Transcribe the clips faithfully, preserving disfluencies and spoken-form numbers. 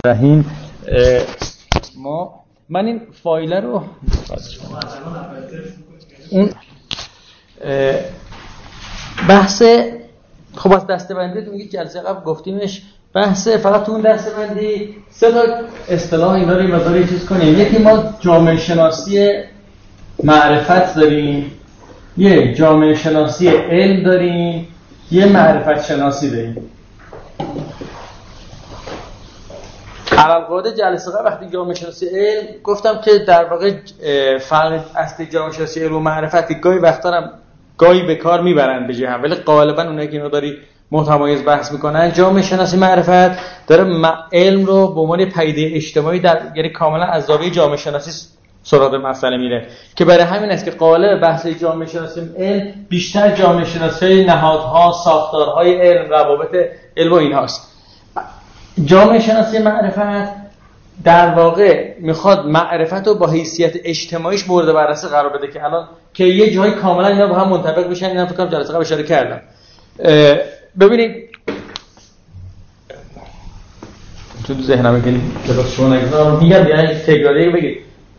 رحیم ما من این فایل رو اون بحث خب از دسته‌بندی تو میگه جلسه قبل گفتیمش بحث فقط تو اون دسته‌بندی سه تا اصطلاح اینا رو یه مقدار چیز کنیم. یکی ما جامعه شناسی معرفت داریم، یه جامعه شناسی علم داریم، یه معرفت شناسی داریم. علاوه جلسه قبل وقتی جامعه شناسی علم گفتم که در واقع فرق اصلی جامعه شناسی علم و معرفت گاهی وقتا هم گاهی به کار میبرن به جای هم، ولی غالبا اونایی که مقداری متمایز بحث میکنن جامعه شناسی معرفت داره علم رو به عنوان پدیده اجتماعی در یعنی کاملا از زاویه جامعه شناسی سراغ مسئله میره، که برای همین است که قالب بحث جامعه شناسی علم بیشتر جامعه شناسی نهادها، ساختارهای علم، روابط علم و اینهاست. جامعه شناسی معرفت در واقع میخواد معرفت رو با حیثیت اجتماعیش مورد بررسی قرار بده که الان که یه جایی کاملا اینا با هم منطبق بشن. اینا فکر کنم جلسه قبل اشاره کردم. ببینید تو ذهنم میگم کلاس شما نگذارم میگم یعنی تکراری بگید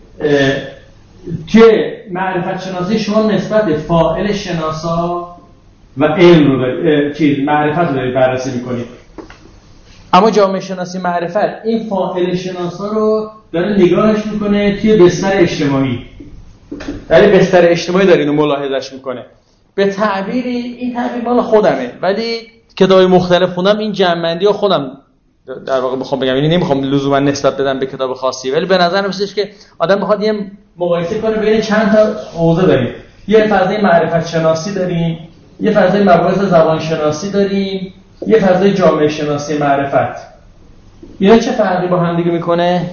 که معرفت شناسی شما نسبت فاعل شناسا و علم رو دارید چیز معرفت رو دارید بررسی میکنید، اما جامعه شناسی معرفت این فاعل شناسا رو داره نگاهش میکنه توی بستر اجتماعی، یعنی بستر اجتماعی داره اینو ملاحظش میکنه. به تعبیری این تعبیر مال خودمه ولی کتابای مختلف خوندم این جمع‌بندی رو خودم در واقع بخوام بگم، یعنی نمیخوام لزوما نسبت بدم به کتاب خاصی، ولی به نظر میاد که آدم بخواد یه مقایسه کنه بین چند تا حوزه داریم. یه فضای معرفت شناسی داریم، یه فضای مباحث زبان شناسی داریم، یه فضای جامعه شناسی معرفت. اینا چه فرقی با هم دیگه میکنه؟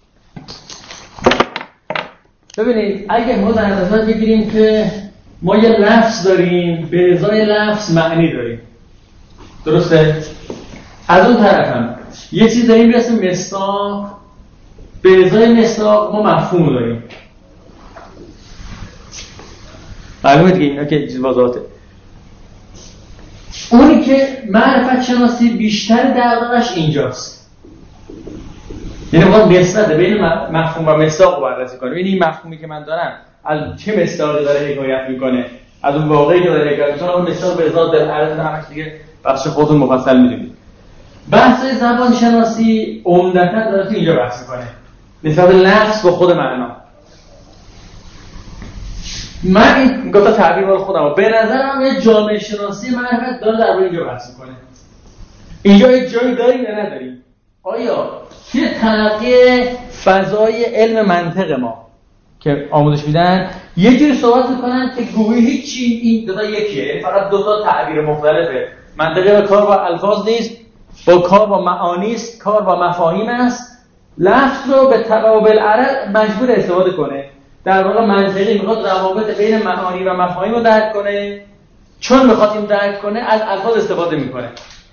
ببینید اگه ما در نظر بگیریم که ما یه لفظ داریم به ازای لفظ معنی داریم، درسته؟ از اون طرف هم یه چیز داریم به اسم مصداق، به ازای مصداق ما مفهوم داریم. معلومه دیگه اینا که چیز واضحه. اونی که معرفت شناسی بیشتر دقیقش اینجاست، یعنی ما نسبت بین مفهوم و مصداق رو بررسی کنیم. یعنی این مفهومی که من دارم از چه مصداقی داره حکایت میکنه، از اون واقعی که داره حکایت میکنه، اون مصداق به ازای در عرض همش دیگه بخش خودتون مفصل میدونید. بحث زبان شناسی عمدتاً داره تو اینجا بحث میکنه نسبت لفظ با خود معنا. من این گفتا تعبیر مال خودم به نظرم یه جامعه شناسی معرفت داره در اینجا بحث میکنه. اینجا یه جایی داریم یا نداریم؟ آیا توی تلقی فضای علم منطق ما که آموزش میدن یه جوری صحبت میکنن که گویی هیچی این دو تا یکیه، فقط دو تا تعبیر مختلفه. منطقه با کار با الفاظ نیست، با کار با معانی است، کار با مفاهیم است. لفظ رو به تقابل عرض مجبور استفاده کنه. در واقع منطقی میخواد روابط بین معانی و مفاهیم رو درک کنه، چون میخواد این درک کنه از الفاظ استفاده میکنه.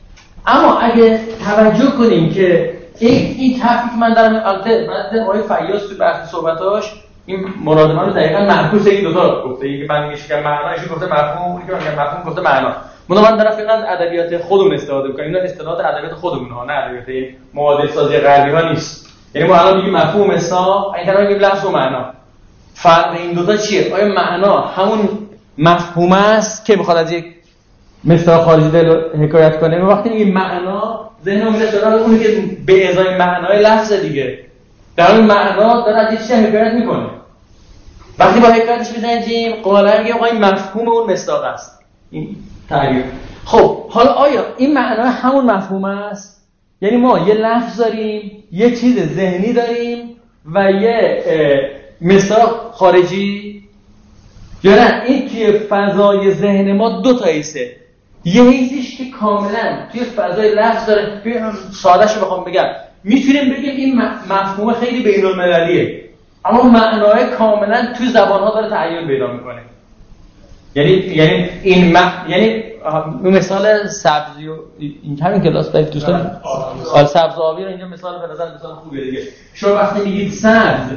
اما اگه توجه کنیم که این این تفکیک من دارم البته بعد آقای فیاض تو بحث صحبتاش این مراد من رو دقیقاً معکوس این دو تا گفته. این که من میگم که معنا گفته مفهوم، اون که میگم مفهوم گفته معنا. من من دارم فقط از ادبیات خودمون استفاده میکنم. اینا اصطلاحات ادبیات خودمون ها، نه ادبیات معادل سازی غربی ها نیست. یعنی ما الان میگیم مفهوم مصداق، این طرف میگیم لفظ و معنا. فرق این دو تا چیه؟ آیا معنا همون مفهوم است که میخواد از یک مصداق خارجی دل حکایت کنه؟ وقتی میگیم معنا ذهنمون میره سراغ اونی که به ازای معنای لفظ دیگه، در اون معنا داره از یه چیزی حکایت میکنه. وقتی با حکایتش میزنیم قالا میگیم این مفهوم اون مصداق است. این تعریف. خب حالا آیا این معنا همون مفهوم است؟ یعنی ما یه لفظ داریم، یه چیز ذهنی داریم و یه مصداق خارجی، یا نه این توی فضای ذهن ما دو تا حیثه. یه حیثیش که کاملا توی فضای لفظ داره. ساده‌ش رو بخوام بگم میتونیم بگیم این مفهوم خیلی بین‌المللیه، اما معنای کاملا توی زبان‌ها داره تغییر پیدا میکنه. یعنی یعنی این م... یعنی مثال سبزی و این همین کلاس دارید دوستان آل سبز و آبی رو اینجا مثال به نظر مثال خوبه دیگه. شما وقتی میگید سبز،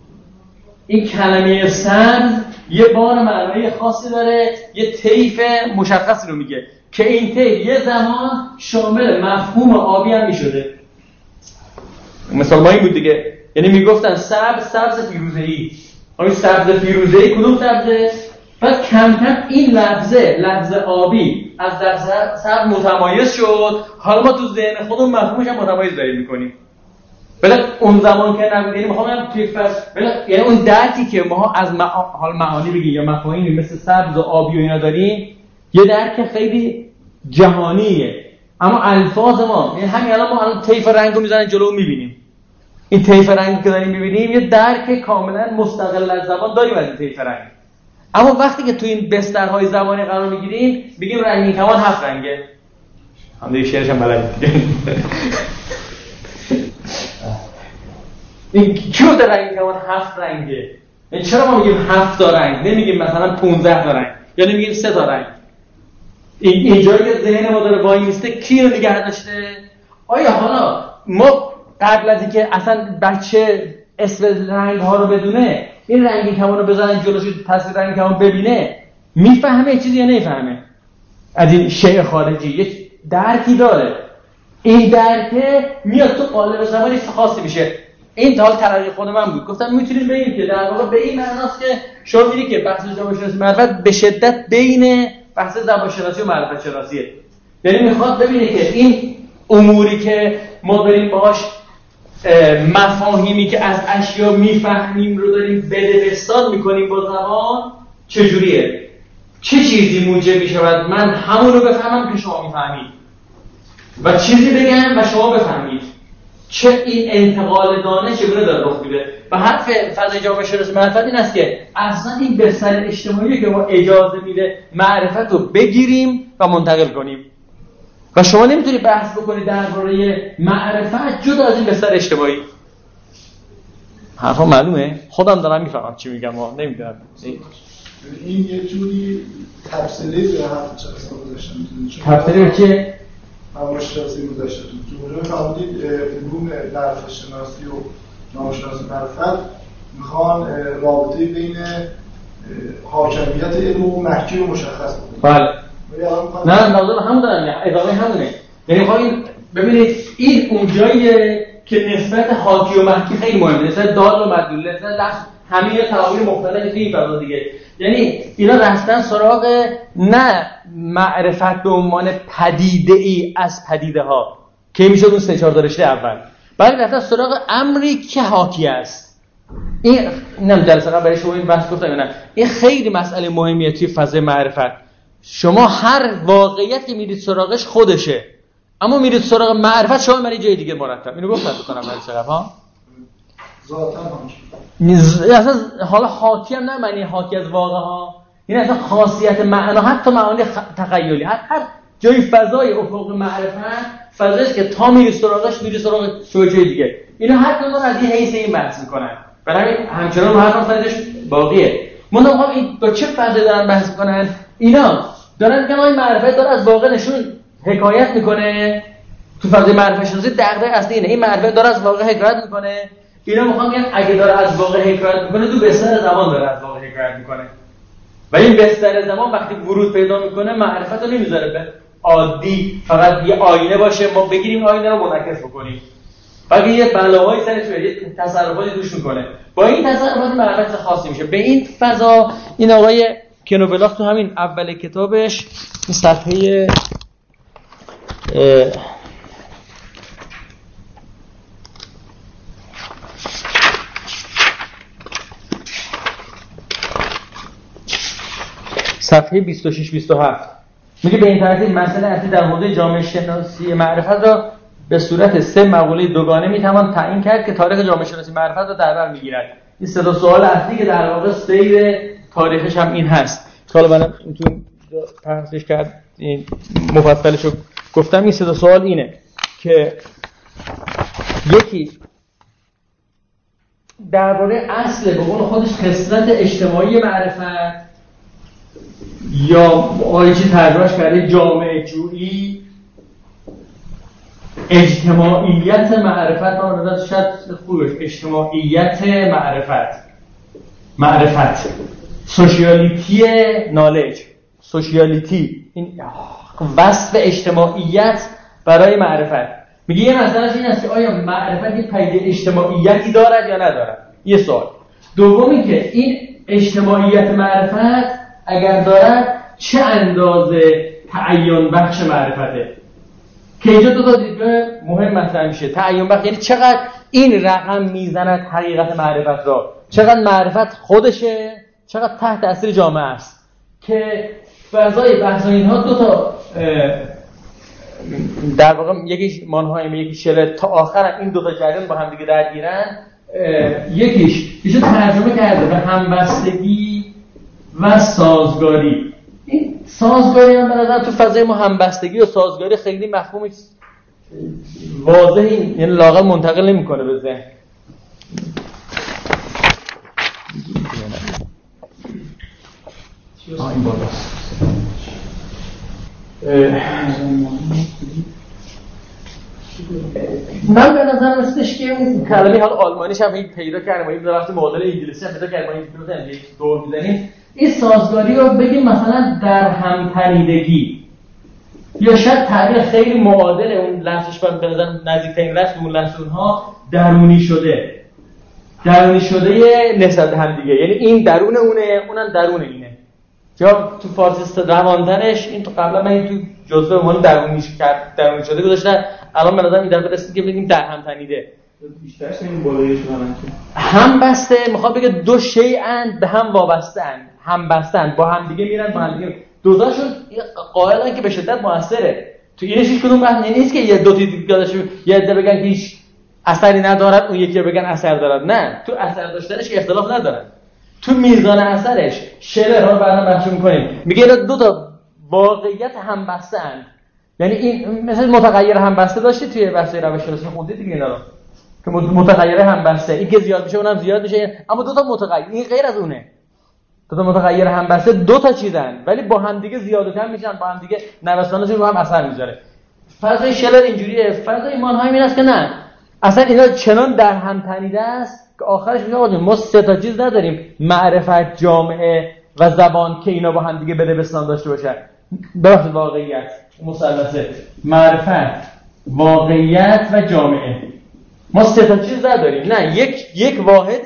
این کلمه سبز یه بار معنایی خاصی داره، یه طیف مشخصی رو میگه که این طیف یه زمان شامل مفهوم آبی هم میشده. مثال ما این بود دیگه، یعنی میگفتن سبز سبز فیروزه‌ای. آیا سبز فیروزه‌ای کدوم سبزه؟ بعد کم کم این لفظه لفظ آبی از لفظ سبز متمایز شد. حالا ما تو ذهن خودمون مفهومش هم متمایز داریم می‌کنیم. بله اون زمان که نبود، یعنی میخوام بگم توی فصل بله یعنی اون درکی که ما از مع... حال معانی بگیم یا مفاهیمی مثل سبز و آبی و اینا داریم، یه درک خیلی جهانیه. اما الفاظ ما، یعنی همین الان ما الان طیف رنگو میذارن جلو میبینیم، این طیف رنگی که داریم میبینیم یه درک کاملا مستقل از زبان داریم از این طیف رنگ. اما وقتی که تو این بسترهای زبانی قرار میگیریم میگیم رنگین کمان هفت رنگه. هم دیگه شعرش هم بلدید دیگه. این کیو در رنگین کمان هفت رنگه؟ یعنی چرا ما میگیم هفت تا رنگ؟ نمیگیم مثلا پانزده تا رنگ یا نمیگیم سه تا رنگ؟ این اینجایی که ذهن ما داره وای میسته کی رو نگه داشته؟ آیا حالا ما قبل از اینکه اصلا بچه اسم رنگ ها رو بدونه، این رنگین کمان رو بزنن جلوش تصویر رنگین کمان ببینه، میفهمه چیزی یا نمیفهمه؟ از این شیء خارجی یک درکی داره. این درکه میاد تو قالب زبانی خاصی میشه. این تا حال تلقی خود من بود. گفتم میتونیم بگیم که در واقع به این معناست که شما میگی که بحث زبان شناسی معرفت به شدت بین بحث زبان شناسی و معرفت شناسیه. یعنی میخواد ببینه که این اموری که ما داریم باهاش مفاهیمی که از اشیا میفهمیم رو داریم بدبستان میکنیم با زبان چجوریه؟ چه چیزی موجب میشود من همون رو بفهمم که شما میفهمید و چیزی بگم و شما بفهمید؟ چه این انتقال دانش چگونه داره رخ میده؟ و حرف فضای جامعه شناسی معرفت این است که اصلا این بستر اجتماعی که ما اجازه میده معرفت رو بگیریم و منتقل کنیم و شما نمیتونی بحث بکنی درباره معرفت جدا از این بستر اجتماعی. حرفا معلومه؟ خودم دارم میفهمم چی میگم، ما نمیدونم. این یه جوری تفسیری به حرف چرا گذاشتم. تفسیری چیه؟ نامشناسی گذاشته تو جمله فرمودید علوم معرفت شناسی و نامشناسی معرفت میخوان رابطه بین حاکمیت علم و محکی رو مشخص کنن. بله. نه لازم همون دارم، ادامه همونه. یعنی میخوام ببینید این اونجاییه که نسبت حاکی و محکی خیلی مهمه، نسبت دال و مدلول، نسبت همین تعابیر مختلفی توی این فضا دیگه. یعنی اینا رفتن سراغ نه معرفت به عنوان پدیده ای از پدیده ها که میشد اون سه چهار داشته اول، بلکه رفتن سراغ امری که حاکی است. این نم جلسه قبل برای شما این بحث گفتم نه، این خیلی مسئله مهمیه توی فضای معرفت. شما هر واقعیت که میرید سراغش خودشه، اما میرید سراغ معرفت شما من جای دیگه مرتب. اینو گفتم بکنم جلسه قبل ها. ذاتاً هم اصلا حالا حاکی هم نه معنی حاکی از واقع ها، این اصلا خاصیت معنا، حتی معانی خ... تخیلی، هر هر جای فضای افق معرفت فضایی است که تا میری سراغش میری سراغ شوجه دیگه. اینا هر کدوم از این حیث این بحث میکنن، برای همین همچنان هر کدوم فضاش باقیه. من نمیخوام این با چه فضایی دارن بحث میکنن. اینا دارن میگن این معرفت داره از واقع نشون حکایت میکنه. تو فضای معرفت شناسی دغدغه اصلی اینه، این معرفت داره از واقع حکایت میکنه. اینا میخوام بگن اگه داره از واقع حکایت میکنه تو بستر زمان داره از واقع حکایت میکنه و این بستر زمان وقتی ورود پیدا میکنه معرفت رو نمیذاره به عادی فقط یه آینه باشه ما بگیریم آینه رو منعکس بکنیم، بلکه یه بلاهایی سرش میاد، یه تصرفاتی توش میکنه. با این تصرفات معرفت خاصی میشه. به این فضا این آقای کنوبلاخ تو همین اول کتابش این صفحه صفحه بیست و شش بیست و هفت میگه به این ترتیب مسئله اصلی در حوزه جامعه شناسی معرفت را به صورت سه مقوله دوگانه میتوان تعیین کرد که تاریخ جامعه شناسی معرفت را در بر میگیرد. این سه تا سوال اصلی که در واقع سیر تاریخش هم این هست. حالا من تو بحثش کرد این مفصلشو گفتم. این سه تا سوال اینه که یکی درباره اصل به قول خودش خصلت اجتماعی معرفت یا آیچی ترجمهش کرده جامعه جویی، اجتماعیت معرفت آن نظر شاید خوبش اجتماعیت معرفت معرفت سوشیالیتی نالج، سوشیالیتی این وصف اجتماعیت برای معرفت. میگه یه مسئله این است که آیا معرفت یه پدیده اجتماعیتی دارد یا ندارد. یه سوال. دومی که این اجتماعیت معرفت اگر دارد چه اندازه تعین بخش معرفته، که اینجا دو تا دیدگاه مهم مطرح میشه. تعین بخش یعنی چقدر این رقم میزند حقیقت معرفت را، چقدر معرفت خودشه، چقدر تحت تاثیر جامعه است. که فضای بحث اینها دو تا در واقع یکیش مانهایم یکی شلر تا آخر این دو تا جریان با هم دیگه درگیرن. یکیش ایشون ترجمه کرده به همبستگی و سازگاری. این سازگاری هم به نظر تو فضای ما همبستگی و سازگاری خیلی مفهومی واضحی یعنی لااقل منتقل نمی‌کنه به ذهن. آه این بالاست. من به نظر رسیدش که اون کلمه حالا آلمانیش هم این پیدا کردم، این وقتی معادل انگلیسی هم پیدا کردم، این پیدا یک دور می‌زنیم این سازگاری رو بگیم مثلا در هم‌تنیدگی، یا شاید تعبیر خیلی معادل اون لفظش به نظر نزدیک‌ترین لفظ اون لفظ اونها درونی شده، درونی شده نسبت به هم دیگه، یعنی این درون اونه اونم درون اینه. یا تو فارسی روانترش این تو قبلا من این تو جزء عنوان درونی کرد درونی شده گذاشتم، الان به نظر این در برسید که بگیم در هم تنیده. بیشترش این بالایش من هم بسته میخواد بگه دو شیئن به هم وابسته‌اند، هم بستن با هم دیگه میرن با هم دیگه دوزاشون قائلن که به شدت موثره. تو اینش هیچ کدوم بحث نیست که یه دو تا دیگه یه عده بگن که هیچ اثری ندارد اون یکی بگن اثر دارد. نه، تو اثر داشتنش اختلاف ندارن، تو میزان اثرش. شلر رو بعدا بحث می‌کنیم میگه دو تا واقعیت هم بسته‌اند، یعنی این مثلا متغیر هم بسته داشتی توی بحث روش شناسی خوندید دیگه اینا رو که متغیر هم بسته این که زیاد میشه اونم زیاد میشه، اما دو تا متغیر این غیر از اونه. دو تا متغیر هم بسته دو تا چیزن ولی با هم دیگه زیاد و کم میشن، با هم دیگه نوسانشون رو هم اثر میذاره. فضای شلر اینجوریه، فضای مانهایم این است که نه، اصلا اینا چنان در هم تنیده است که آخرش میگه آقا ما سه تا چیز نداریم، معرفت، جامعه و زبان که اینا با هم دیگه بده بستان داشته باشن. بحث واقعیت مثلثه، معرفت، واقعیت و جامعه. ما سه تا چیز نداریم، نه یک یک واحده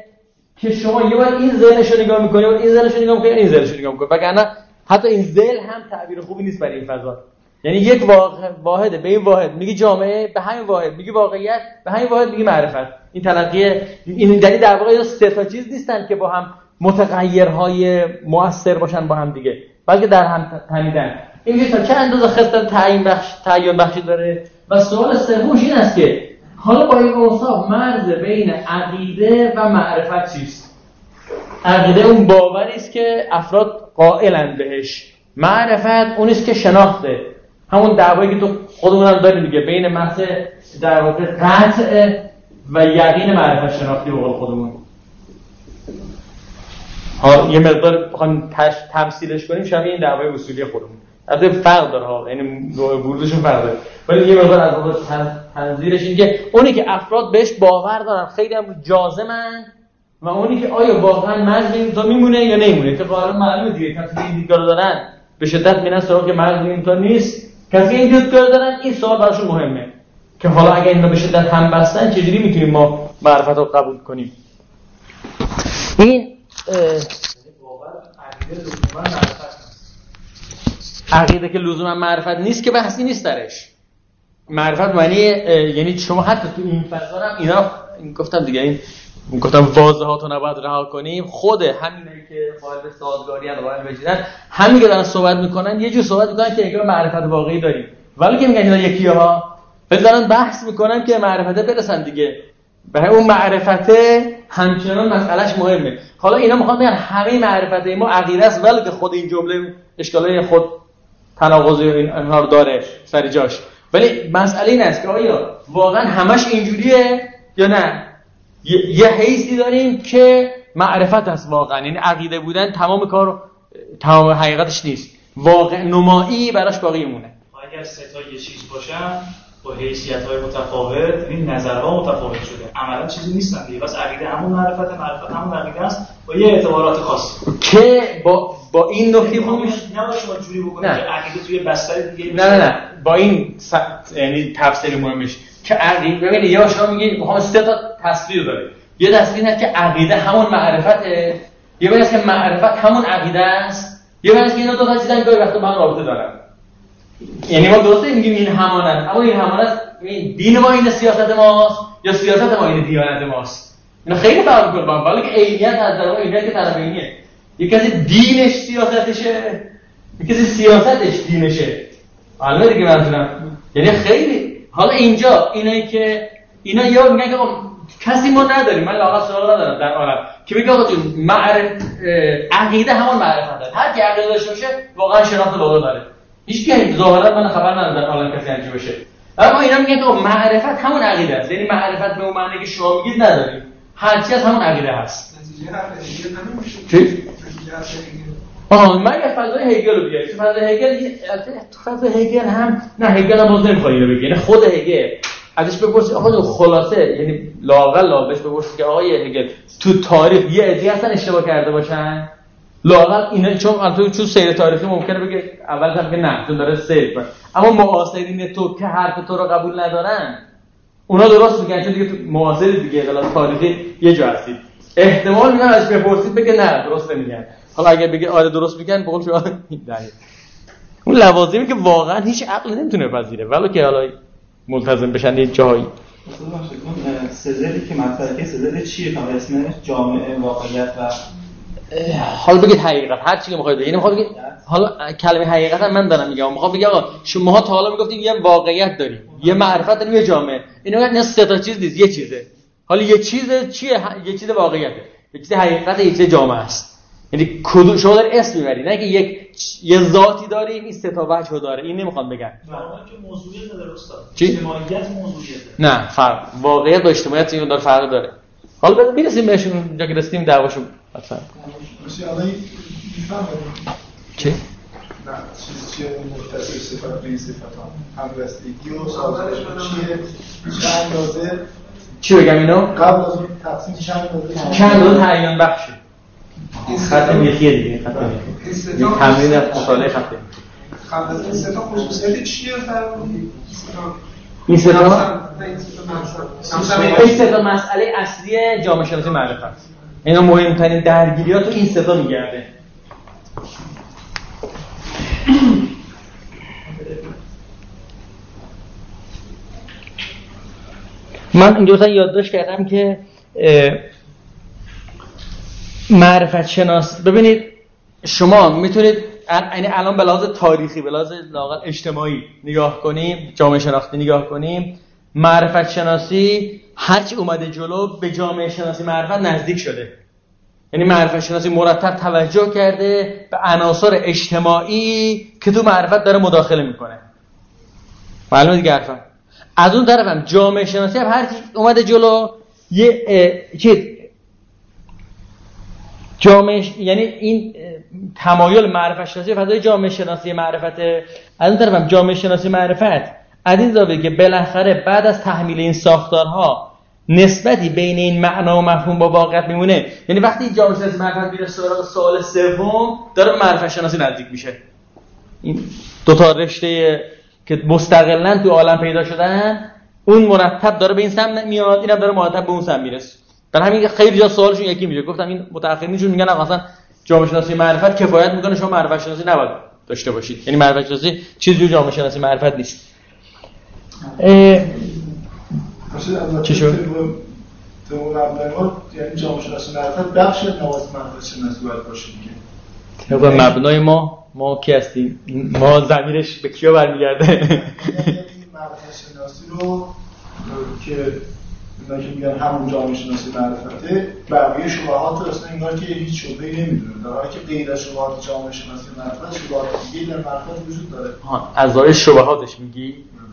که شما یه بار این ذهنش رو نگاه می‌کنی و این ذهنش رو نگاه می‌کنی این ذهنش رو نگاه می‌کنی، وگرنه حتی این ذهن هم تعبیر خوبی نیست برای این فضا. یعنی یک واحده به این واحد میگی جامعه، به همین واحد میگی واقعیت، به همین واحد میگی معرفت. این تلقی این دلیل در واقع سه تا چیز نیستن که با هم متغیرهای مؤثر باشن با هم دیگه، بلکه در هم تنیدن. این تا چه اندازه خصلت تعیین بخش تعیین بخشی داره. و سوال سومش این است که حالا با این اوصاف مرز بین عقیده و معرفت چیست؟ عقیده اون باوری است که افراد قائلن بهش، معرفت اون است که شناخته، همون دعوایی که تو خودمون هم داریم دیگه بین محض در واقع قطع و یقین معرفت شناختی به قول خودمون. ها یه مقدار بخوایم تمثیلش کنیم شبیه این دعوای اصولی خودمون. البته فرق داره ها، یعنی ورودشون فرق داره، ولی یه مقدار از واقع تنظیرش این که اونی که افراد بهش باور دارن خیلی هم جازمن و اونی که آیا واقعا مرز این تا میمونه یا نمیمونه که قائلا معلومه دیگه. کسی این دیدگار دارن به شدت میرن سراغ که مرز این تا نیست، کسی این دیدگار دارن این سوال براشون مهمه که حالا اگه اینا به شدت هم بستن چجوری میتونیم ما معرفت رو قبول کنیم. این واقعا عقیده لزوما معرفت عقیده که لزوما معرفت نیست که بحثی نیست درش. معرفت معنی یعنی شما حتی تو این فضا هم اینا این گفتم دیگه، این گفتم واضحات رو نباید رها کنیم. خود همینایی که قائل به سازگاری ان قائل بشیدن همین که دارن صحبت میکنن یه جور صحبت میکنن که انگار معرفت واقعی داریم، ولی که میگن اینا یکی‌ها ولی دارن بحث میکنن که معرفت برسن دیگه. به اون معرفته همچنان مسئلهش مهمه. حالا اینا میخوان بگن همه معرفت ما عقیده است، ولی که خود این جمله اشکالای خود تناقضی اینها رو داره سر جاش. ولی مسئله این است که آیا واقعا همش اینجوریه یا نه؟ یه حیثی داریم که معرفت است واقعا، یعنی عقیده بودن تمام کار تمام حقیقتش نیست، واقع نمایی براش باقی مونه. اگر سه تا یه چیز باشن با حیثیت‌های متفاوت، این نظرها متفاوت شده، عملا چیزی نیستن دیگه. بس عقیده همون معرفت، معرفت همون عقیده است با یه اعتبارات خاص که با با این نکته خوبش نباید شما جوری بکنید که عقیده توی بستر دیگه نه نه نه با این س... یعنی تفسیر مهمش که عقیده ببینید یا شما میگید میخوام سه تا تصویر داره. یه تصویر اینه که عقیده همون معرفته، یه بحث که معرفت همون عقیده است، یه بحث که اینا دو تا چیزن گاهی وقتا با هم رابطه دارن. یعنی ما درسته میگیم این همانند، اما این همانند دین ما این سیاست ماست یا سیاست ما این دیانت ماست. اینا خیلی فرق می‌کنه با هم، ولی که عینیت از در واقع عینیت که طرف عینیه. یک کسی دینش سیاستشه، یک کسی سیاستش دینشه. حالا دیگه منظورم یعنی خیلی حالا اینجا اینایی که اینا یا میگن که کسی ما نداریم، من لااقل سوال ندارم در عالم که بگه آقا جون معرفت عقیده همون معرفت داره، هر کی عقیده داشته باشه واقعا شناخت واقع داره. هیچ کی ظاهرا من خبر ندارم در عالم کسی همچین باشه. اما اینا میگن که معرفت همون عقیده است، یعنی معرفت به اون معنی که شما میگید نداریم، هر چی از همون عقیده هست. نتیجه هر همین میشه. چی؟ آها من یه فضای هگل رو بیارم. تو فضای هگل تو فضای هگل هم نه هگل هم باز نمیخواد اینو بگه، یعنی خود هگل ازش بپرسی آقا خلاصه یعنی لااقل لااقل بپرسی که آقای هگل تو تاریخ یه عده‌ای اصلا اشتباه کرده باشن، لااقل اینا چون البته چون سیر تاریخی ممکنه بگه اول هم که نه چون داره سیر کنه، اما معاصرین تو که حرف تو رو قبول ندارن اونا درست میگن چون دیگه تو معاصر دیگه غلط تاریخی یه جا هستید، احتمال میدن ازش بپرسید بگه نه درست نمیگن. حالا اگه بگه آره درست میگن بقول شما دقیق اون لوازمی که واقعا هیچ عقل نمیتونه بپذیره ولو که حالا ملتزم بشن یه جایی. مثلا سزری که مطرحه سزر چیه تا اسمش جامعه واقعیت و حالا بگید حقیقت هر چی که میخواید بگید. میخوام بگید حالا کلمه حقیقت هم من دارم میگم، میخوام بگم آقا شما تا حالا میگفتید یه واقعیت داریم، یه معرفت داریم، یه جامعه. اینا نه سه تا چیز نیست، یه چیزه. حالا یه چیز چیه؟ یه چیز واقعیته، یه چیز حقیقت، یه چیز جامعه است. یعنی کدوم شما داره اسم میبری، نه که یک یه ذاتی داره این سه تا وجه داره. این نمیخوام بگم واقعا که موضوعیت نداره استاد. چی؟ اجتماعیت موضوعیته. نه فرق واقعیت با اجتماعیت این داره فرق داره. حالا بعد میرسیم بهشون اونجا که رسیدیم دعواشو مثلا مثلا الان میفهمم چی؟ نه چیز چیه متصل صفات به این صفات هم همبستگی و سازش چیه چند اندازه چی بگم اینو؟ قبل از این تقسیم چند اندازه چند اندازه تعیین بخشه خط میخیه دیگه خط میخیه یک تمرین از مطالعه خط قبل از این سه تا خصوصیت چیه فرمودی؟ این سه تا این سه تا مسئله اصلی جامعه شناسی معرفت، اینا مهمترین درگیریات تو این سه تا میگرده. من اینجا مثلا یادداشت کردم که معرفت شناس ببینید شما میتونید یعنی الان به لحاظ تاریخی به لحاظ لااقل اجتماعی نگاه کنیم، جامعه شناختی نگاه کنیم، معرفت شناسی هرچی اومده جلو به جامعه شناسی معرفت نزدیک شده. یعنی معرفت شناسی مرتب توجه کرده به عناصر اجتماعی که تو معرفت داره مداخله میکنه. معلومه دیگه حرفم. از اون طرف هم جامعه شناسی هم هرچی اومده جلو یه چی جامعه یعنی این تمایل معرفت شناسی فضای جامعه شناسی معرفت، از اون طرف هم جامعه شناسی معرفت از این زاویه که بالاخره بعد از تحمیل این ساختارها نسبتی بین این معنا و مفهوم با واقعیت میمونه. یعنی وقتی جامعه شناسی معرفت میره سراغ سوال سوم داره معرفت شناسی نزدیک میشه. این دو تا رشته که مستقلاً تو عالم پیدا شدن اون مرتب داره به این سمت میاد، اینم داره مرتب به اون سمت میرسه. در همین خیلی جا سوالشون یکی میشه. گفتم این متأخرینشون میگن اصلا جامعه شناسی معرفت کفایت میکنه شما معرفت شناسی نباید داشته باشید، یعنی معرفت شناسی چیزی جو جامعه شناسی معرفت نیست. چی شد؟ تو مبنای یعنی جامعه شناسی معرفت بخش نواز معرفت شناسی باید باشه دیگه. طبق مبنای ما ما کی هستیم؟ ما ضمیرش به کیا برمیگرده؟ یعنی معرفت شناسی رو که اینا که میگن همون جامعه شناسی معرفته، بقیه شبهات اصلا انگار که هیچ شبهه‌ای نمیدونه، در حالی که غیر از شبهات جامعه شناسی معرفت شبهات دیگه در معرفت وجود داره. ها از داره شبهاتش میگی؟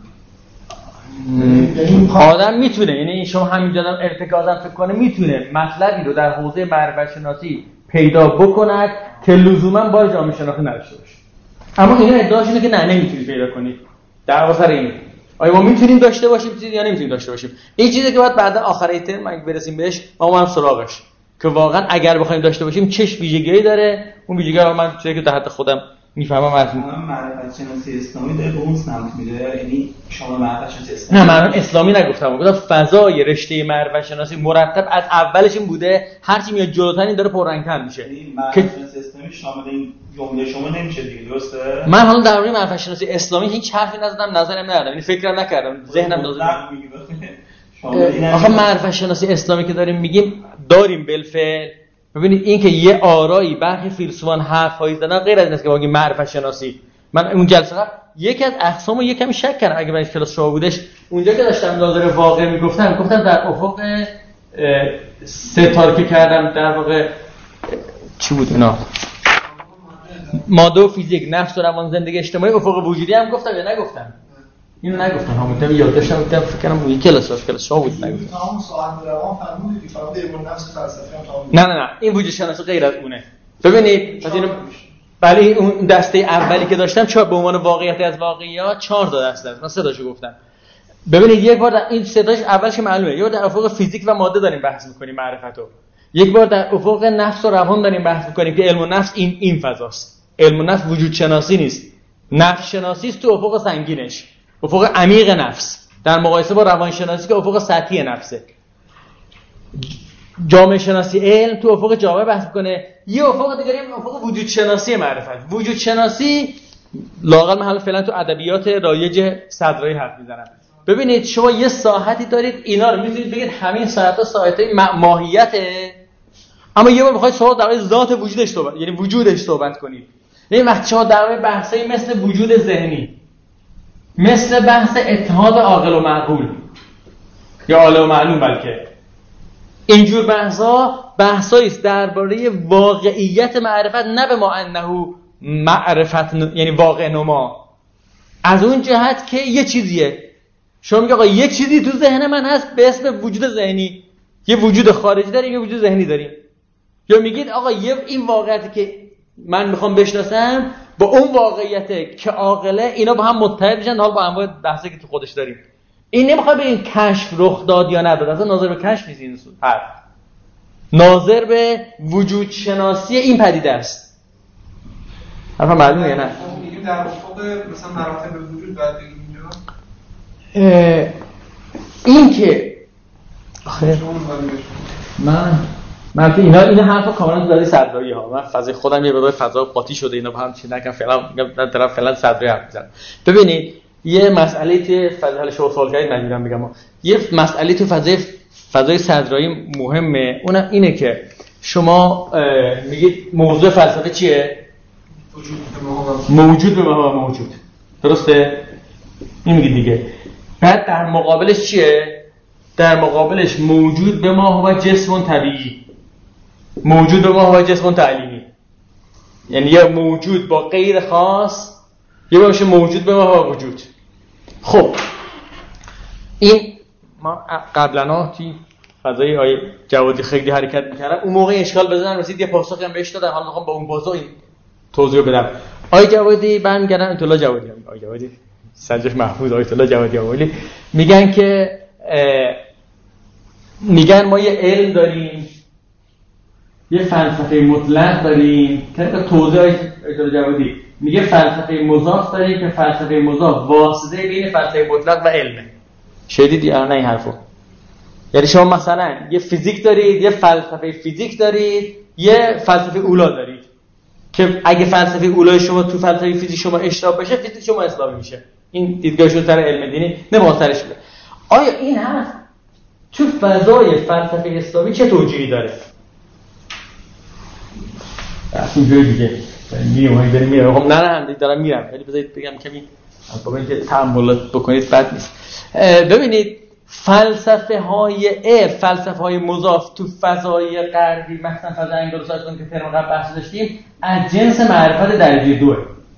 آدم میتونه، یعنی شما همینجا هم ارتکازم فکر کنه میتونه مطلبی رو در حوزه معرفت شناسی پیدا بکند که لزوما با جامعه شناسی نداشته باشه. اما اینا ادعاش اینه که نه نمیتونید پیدا کنید. دعوا سر اینه. آیا ما میتونیم داشته باشیم چیزی یا نمیتونیم داشته باشیم؟ این چیزی که بعد بعد آخر ترم اگه برسیم بهش ما هم سراغش که واقعا اگر بخوایم داشته باشیم چه ویژگیایی داره. اون ویژگی‌ها من چیزی که در حد خودم میفهمم از معرفت شناسی اسلامی داره به اون سمت میره، یعنی شما معرفت شناسی اسلامی نه معرفت اسلامی نگفتم، گفتم فضای رشته معرفت شناسی مرتب از اولش این بوده، هرچی میاد جلوتر این داره پررنگ‌تر میشه. یعنی معرفت شناسی اسلامی شامل این جمله شما نمیشه دیگه، درسته؟ من حالا در مورد معرفت شناسی اسلامی هیچ حرفی نزدم، نظرم ندادم، یعنی فکرم نکردم، ذهنم دازه. آخه معرفت شناسی اسلامی که داریم میگیم داریم بالفعل. ببینید این که یه آرایی برخی فیلسوفان حرفایی زدن غیر از این است که بگیم معرفت شناسی. من اون جلسه قبل یکی از اقسامو یه کمی شک کردم، اگه من کلاس شما بودش اونجا که داشتم ناظر واقع میگفتم گفتم در افق ستار که کردم در واقع چی بود اینا ماده و فیزیک، نفس و روان، زندگی اجتماعی، افق وجودی هم گفتم یا نگفتم؟ اینو نگفتم، همون یاد داشتم گفتم فکر کنم اون کلاس کلاس شما بود نگفتم. تمام ساعت روان فرمودید فقط علم نفس فلسفی هم تمام. نه نه نه این وجود شناسی غیر از اونه. ببینید مثلا ولی اون دسته اولی که داشتم چهار به عنوان واقعیت از واقعیات چهار تا دسته است، من سه تاشو گفتم. ببینید یک بار در این سه تاش اولش معلومه، یه بار در افق فیزیک و ماده داریم بحث می‌کنیم معرفتو، یک بار در افق نفس و روان داریم بحث می‌کنیم که علم و نفس این این فضاست. علم و نفس وجود شناسی نیست، نفس شناسی است تو افق سنگینش، افق عمیق نفس در مقایسه با روان شناسی که افق سطحی نفسه. جامعه شناسی علم تو افق جامعه بحث می‌کنه، یه افق دیگه داریم افق وجود شناسی معرفت. وجود شناسی لااقل من حالا فعلا تو ادبیات رایج صدرایی حرف میزنم. ببینید شما یه ساحتی دارید، اینا رو می‌تونید بگید همین ساحت‌ها ساحت‌های ماهیته، اما یه بار می‌خواید شما درباره ذات وجودش صحبت، یعنی وجودش صحبت کنید. یعنی وقتی شما درباره بحثایی مثل وجود ذهنی، مثل بحث اتحاد عاقل و معقول یا عاقل و معلوم، بلکه اینجور بحثا بحثایی است درباره واقعیت معرفت، نه به ما انه معرفت ن... یعنی واقع نما، از اون جهت که یه چیزیه. شما میگه آقا یک چیزی تو ذهن من هست به اسم وجود ذهنی، یه وجود خارجی داریم یه وجود ذهنی داریم، یا میگید آقا یه این واقعیتی که من میخوام بشناسم با اون واقعیت که عاقله، اینا با هم متحد میشن. حالا با انواع بحثی که تو خودش داریم، این نمیخواد به این کشف رخ داد یا نداد، اصلا ناظر به کشف نیست، این هر ناظر به وجود شناسی این پدیده است. حرفم معلومه یا نه؟ میگیم در افق مثلا مراتب وجود بعد بگیم اینجا این که آخه من من اینا اینا حرفا کاملا داره صدرایی ها، من فضای خودم یه مقدار فضا قاطی شده، اینا با هم چیز نکنم، فعلا میگم طرف فعلا صدرایی حرف میزنم. ببینید یه مسئله تو فضای شو سوال کردید من میگم بگم یه مسئله تو فضای فضای صدرایی مهمه، اونم اینه که شما میگید موضوع فلسفه چیه؟ موجود به ما موجود، درسته؟ این میگید دیگه. بعد در مقابلش چیه؟ در مقابلش موجود به ما هو جسم طبیعی، موجود به ما هو جسم تعلیمی، یعنی یه موجود با غیر خاص، یه باشه موجود به ما هو وجود. خب این ما قبلا توی فضای آیه جوادی خیلی حرکت می‌کردم، اون موقع اشکال بزنم رسید یه پاسخی هم بهش دادم، حالا می‌خوام با اون پاسخ این توضیح بدم. آیه جوادی برمیگردن انطلا جوادی هم. آیه جوادی سرجش محفوظ، آیه انطلا جوادی اولی میگن که میگن ما یه علم داریم، یه فلسفه مطلق داریم. طبق توضیح آیه انطلا جوادی میگه فلسفه مضاف داریم که فلسفه مضاف واسطه بین فلسفه مطلق و علمه. شدید یا نه این حرفو؟ یعنی شما مثلا یه فیزیک دارید، یه فلسفه فیزیک دارید، یه فلسفه اولا دارید که اگه فلسفه اولای شما تو فلسفه فیزیک شما اشتباه بشه، فیزیک شما اسلامی میشه. این دیدگاهشون سر علم دینی نمیخواد سرش بده. آیا این هست تو فضای فلسفه اسلامی چه توجیهی داره؟ اصلا جای دیگه میرم هایی داریم میرم خب نه نه دارم میرم، ولی بذارید بگم کمی با اینکه تأملات بکنید بد نیست. ببینید فلسفه های علم، فلسفه های مضاف تو فضای غربی، مثلا فضای انگلوساکسون که ترم قبل بحث داشتیم، از جنس معرفت درجه دوه.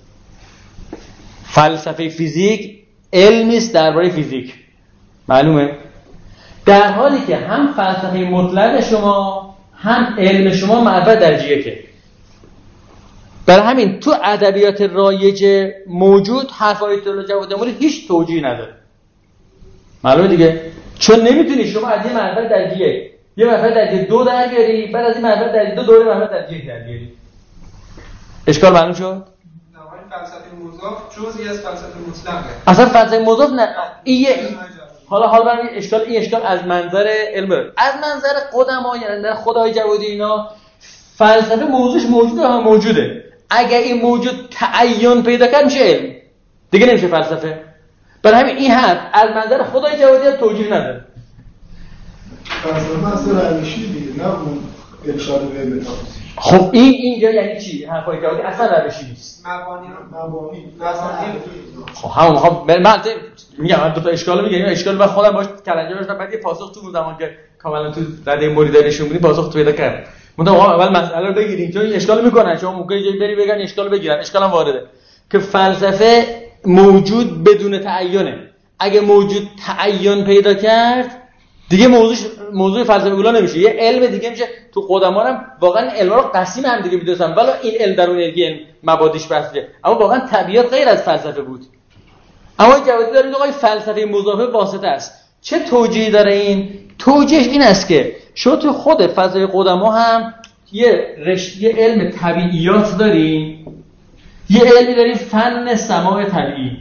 فلسفه فیزیک علم نیست درباره فیزیک، معلومه؟ در حالی که هم فلسفه مطلق شما هم علم شما معرفت درجه یکه. برای همین تو ادبیات رایج موجود حرف آیت الله جوادی اموری هیچ توجیهی نداره، معلومه دیگه؟ چون نمیتونی شما از یه معرفت درجه یک یه منفعت درجه دو در بیاری، بعد از این منفعت درجه دو دوره منفعت درجه یک در بیاری. اشکال معلوم شد؟ فلسفه مضاف جزئی از فلسفه مطلقه. اصلا فلسفه مضاف نه. این حالا حالا برام اشکال این اشکال از منظر علم از منظر قدما، یعنی خدای جوادی اینا فلسفه موضوعش موجوده ها موجوده. اگه این موجود تعین پیدا کرد میشه علم. دیگه نمیشه فلسفه. برای همین این حرف از منظر خدای جوادی توجیه نداره. فلسفه اصلا روشی دیگه، نه اون ارشاد به متافیزیک. خب این اینجا یعنی چی؟ حرفای جوادی اصلا روشی نیست. مبانی مبانی مبانی خب همون خب من میگم من دو تا اشکالو میگم. اشکال من خودم باش کلنجار داشتم، بعد یه پاسخ تو زمان که کاملا تو رده مریدا نشون بدی پاسخ تو پیدا کرد. من اول مسئله رو بگیریم چون این اشکالو میکنن، چون ممکنه یه بری بگن اشکالو بگیرن. اشکالم وارده که فلسفه موجود بدون تعینه. اگه موجود تعین پیدا کرد دیگه موضوع موضوع فلسفه اولا نمیشه، یه علم دیگه میشه. تو قدما هم واقعا علما رو قسیم هم دیگه می‌دونن، ولی این علم در اون علم مبادیش بسته، اما واقعا طبیعت غیر از فلسفه بود. اما جوادی داره میگه فلسفه مضافه واسطه است. چه توجیهی داره این؟ توجیهش این است که شما تو خود فلسفه قدما هم یه رشته علم طبیعیات داریم، یه علمی داریم فن سماع طبیعی.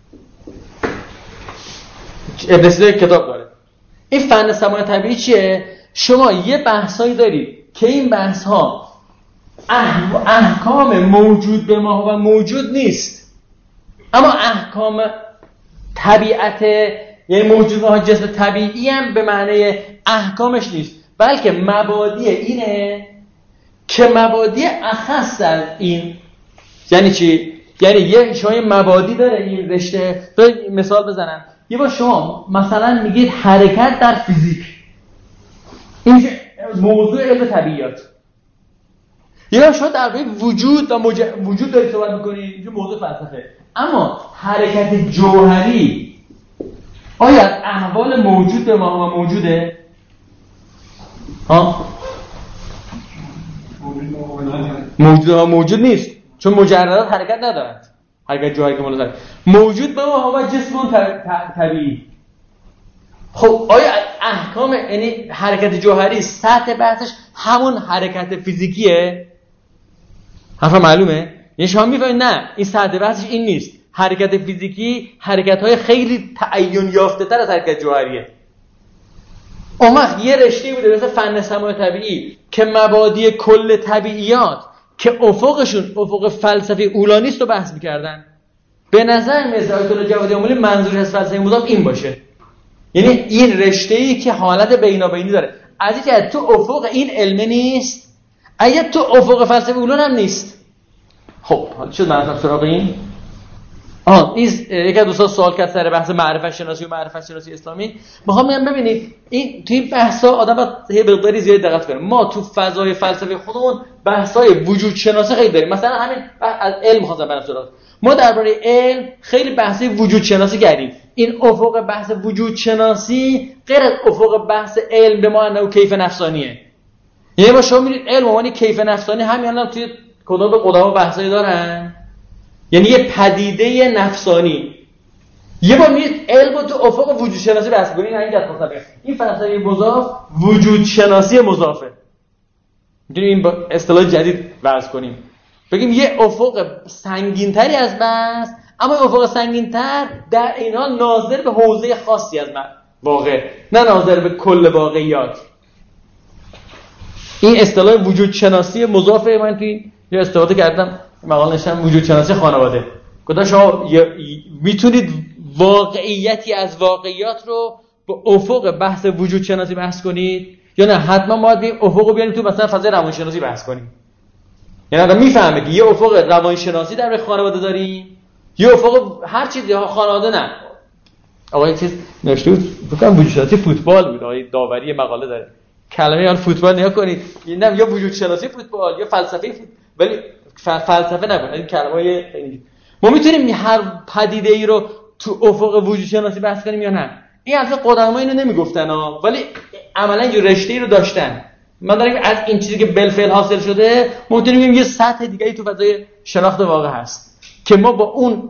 ابن سینا کتاب داره. این فن سماع طبیعی چیه؟ شما یه بحثایی دارید که این بحث‌ها احکام موجود به ما و موجود نیست، اما احکام طبیعت یعنی موجودات جسم طبیعی هم به معنی احکامش نیست، بلکه مبادی اینه که مبادی اخص در این. یعنی چی؟ یعنی یه شما یه مبادی داره این رشته. مثال بزنم، یه بار شما مثلا میگید حرکت در فیزیک، این موضوع علم طبیعیات. یه بار شما درباره وجود و مج... وجود دارید صحبت میکنید، این موضوع فلسفه. اما حرکت جوهری آیا احوال موجود به ما و موجوده؟ ها؟ موجود ها موجود نیست، چون مجردات حرکت ندارند. حرکت جوهری که ملاحظه موجود به ما و جسم طبیعی. خب آیا احکام یعنی حرکت جوهری سطح بحثش همون حرکت فیزیکیه؟ حرف معلومه؟ یعنی شما میفهمید نه این سطح بحثش این نیست. حرکت فیزیکی حرکت‌های خیلی تعین یافته‌تر از حرکت جوهریه. اون وقت یه رشته بوده مثل فن سماع طبیعی که مبادی کل طبیعیات که افقشون افق فلسفه اولانیست رو بحث می‌کردن. به نظر میاد آیت الله جوادی آملی منظورش از فلسفه مضاف این باشه، یعنی این رشته‌ای که حالت بینابینی داره. از اینکه تو افق این علم نیست، اگه تو افق فلسفه اولان هم نیست. خب حالا شد منظور سراغ این. آه این یک از دوستان سوال کرد سر بحث معرفت شناسی و معرفت شناسی اسلامی. میخوام بگم ببینید این تو این بحثا آدم باید یه مقداری زیاد دقت کنه. ما تو فضای فلسفه خودمون بحث‌های وجود شناسی خیلی داریم. مثلا همین از علم خواستم برام سوال. ما درباره علم خیلی بحثی وجود شناسی کردیم. این افق بحث وجود شناسی غیر از افق بحث علم به معنی و کیف نفسانیه. یعنی ما شما می‌بینید علم معنی کیف نفسانی همین الان توی کتاب قدما بحثایی دارن. یعنی یه پدیده نفسانی. یه بار میرید علم تو افق وجود شناسی بحث کنید. این اینجا خواستم بگم این فلسفه مضاف وجود شناسی مضافه. می‌دونید این با اصطلاح جدید بحث کنیم. بگیم یه افق سنگین‌تری از بحث، اما افق سنگین‌تر در این حال ناظر به حوزه خاصی از واقع، نه ناظر به کل واقعیات. این اصطلاح وجود شناسی مضافه. من توی یه استفاده کردم مقاله نوشتم وجود شناسی خانواده. گفتم شما میتونید واقعیتی از واقعیات رو با افق بحث وجود شناسی بحث کنید یا نه حتما باید بیم افق رو بیاریم تو مثلا فضای روانشناسی بحث کنیم. یعنی آدم میفهمه که یه افق روانشناسی در خانواده داریم، یه افق هر چیزی خانواده نه. آقا یه چیز نوشته بود فکر کنم وجود شناسی فوتبال بود، آقا داوری مقاله داره. کلمه آن فوتبال نیا کنید. اینم یا وجود شناسی فوتبال یا فلسفه فوتبال، ولی فلسفه نبود. این کلمه‌های خیلی ما میتونیم هر پدیده ای رو تو افق وجود شناسی بحث کنیم یا نه. این اصلا قدما اینو نمیگفتن ها، ولی عملا یه رشته‌ای رو داشتن. من دارم از این چیزی که بالفعل حاصل شده میتونیم بگیم یه سطح دیگه‌ای تو فضای شناخت واقع هست که ما با اون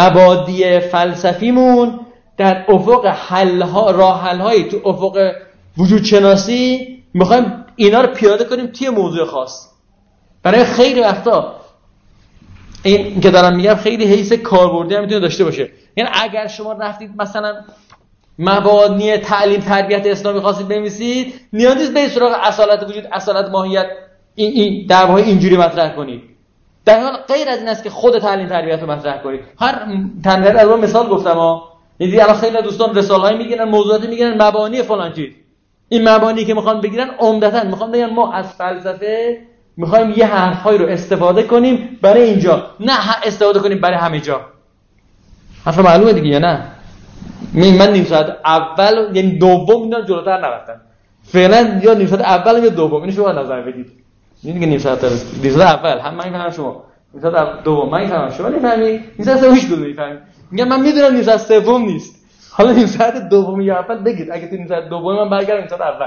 مبادی فلسفیمون در افق حل‌ها راه حل‌هایی تو افق وجود شناسی میخوایم اینا رو پیاده کنیم توی موضوع خاص. برای خیلی وقتا این که دارم میگم خیلی حیث کاربردی هم میتونه داشته باشه. یعنی اگر شما رفتید مثلا مبانی تعلیم تربیت اسلامی خواستید بنویسید، نیاز نیست به سراغ اصالت وجود، اصالت ماهیت این این دعواهای اینجوری مطرح کنید. در حال غیر از این است که خود تعلیم تربیت رو مطرح کنید. هر تنظیر از اون مثال گفتم ها، یعنی الان خیلی دوستان رساله‌ای میگیرن، موضوعاتی میگیرن، مبانی فلان چیز. این مبانی که میخوان بگیرن عمدتاً میخوان بگن ما از فلسفه میخوایم یه حرفایی رو استفاده کنیم برای اینجا، نه استفاده کنیم برای همه جا. حرف معلومه دیگه یا نه؟ من نیم ساعت اول یعنی دوم اینا جلوتر نرفتم. فعلا یا نیم ساعت اول یا دوم، اینو شما نظر بدید. این دیگه نیم ساعت نیم ساعت اول هم من میفهمم، شما نیم ساعت دوم من میفهمم، شما نمیفهمی، نیم ساعت سوم هیچ کدوم نمیفهمی. میگم من میدونم نیم ساعت سوم نیست، حالا نیم ساعت دوم یا اول بگید. اگه تو نیم ساعت دوم من برگردم نیم ساعت اول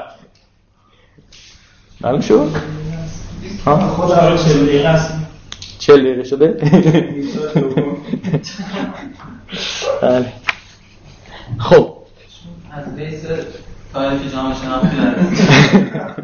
معلوم شد؟ ها خدا چهل دقیقه است. چهل دقیقه شده؟ بله. خب از بیس تاریخ جامعه شناختی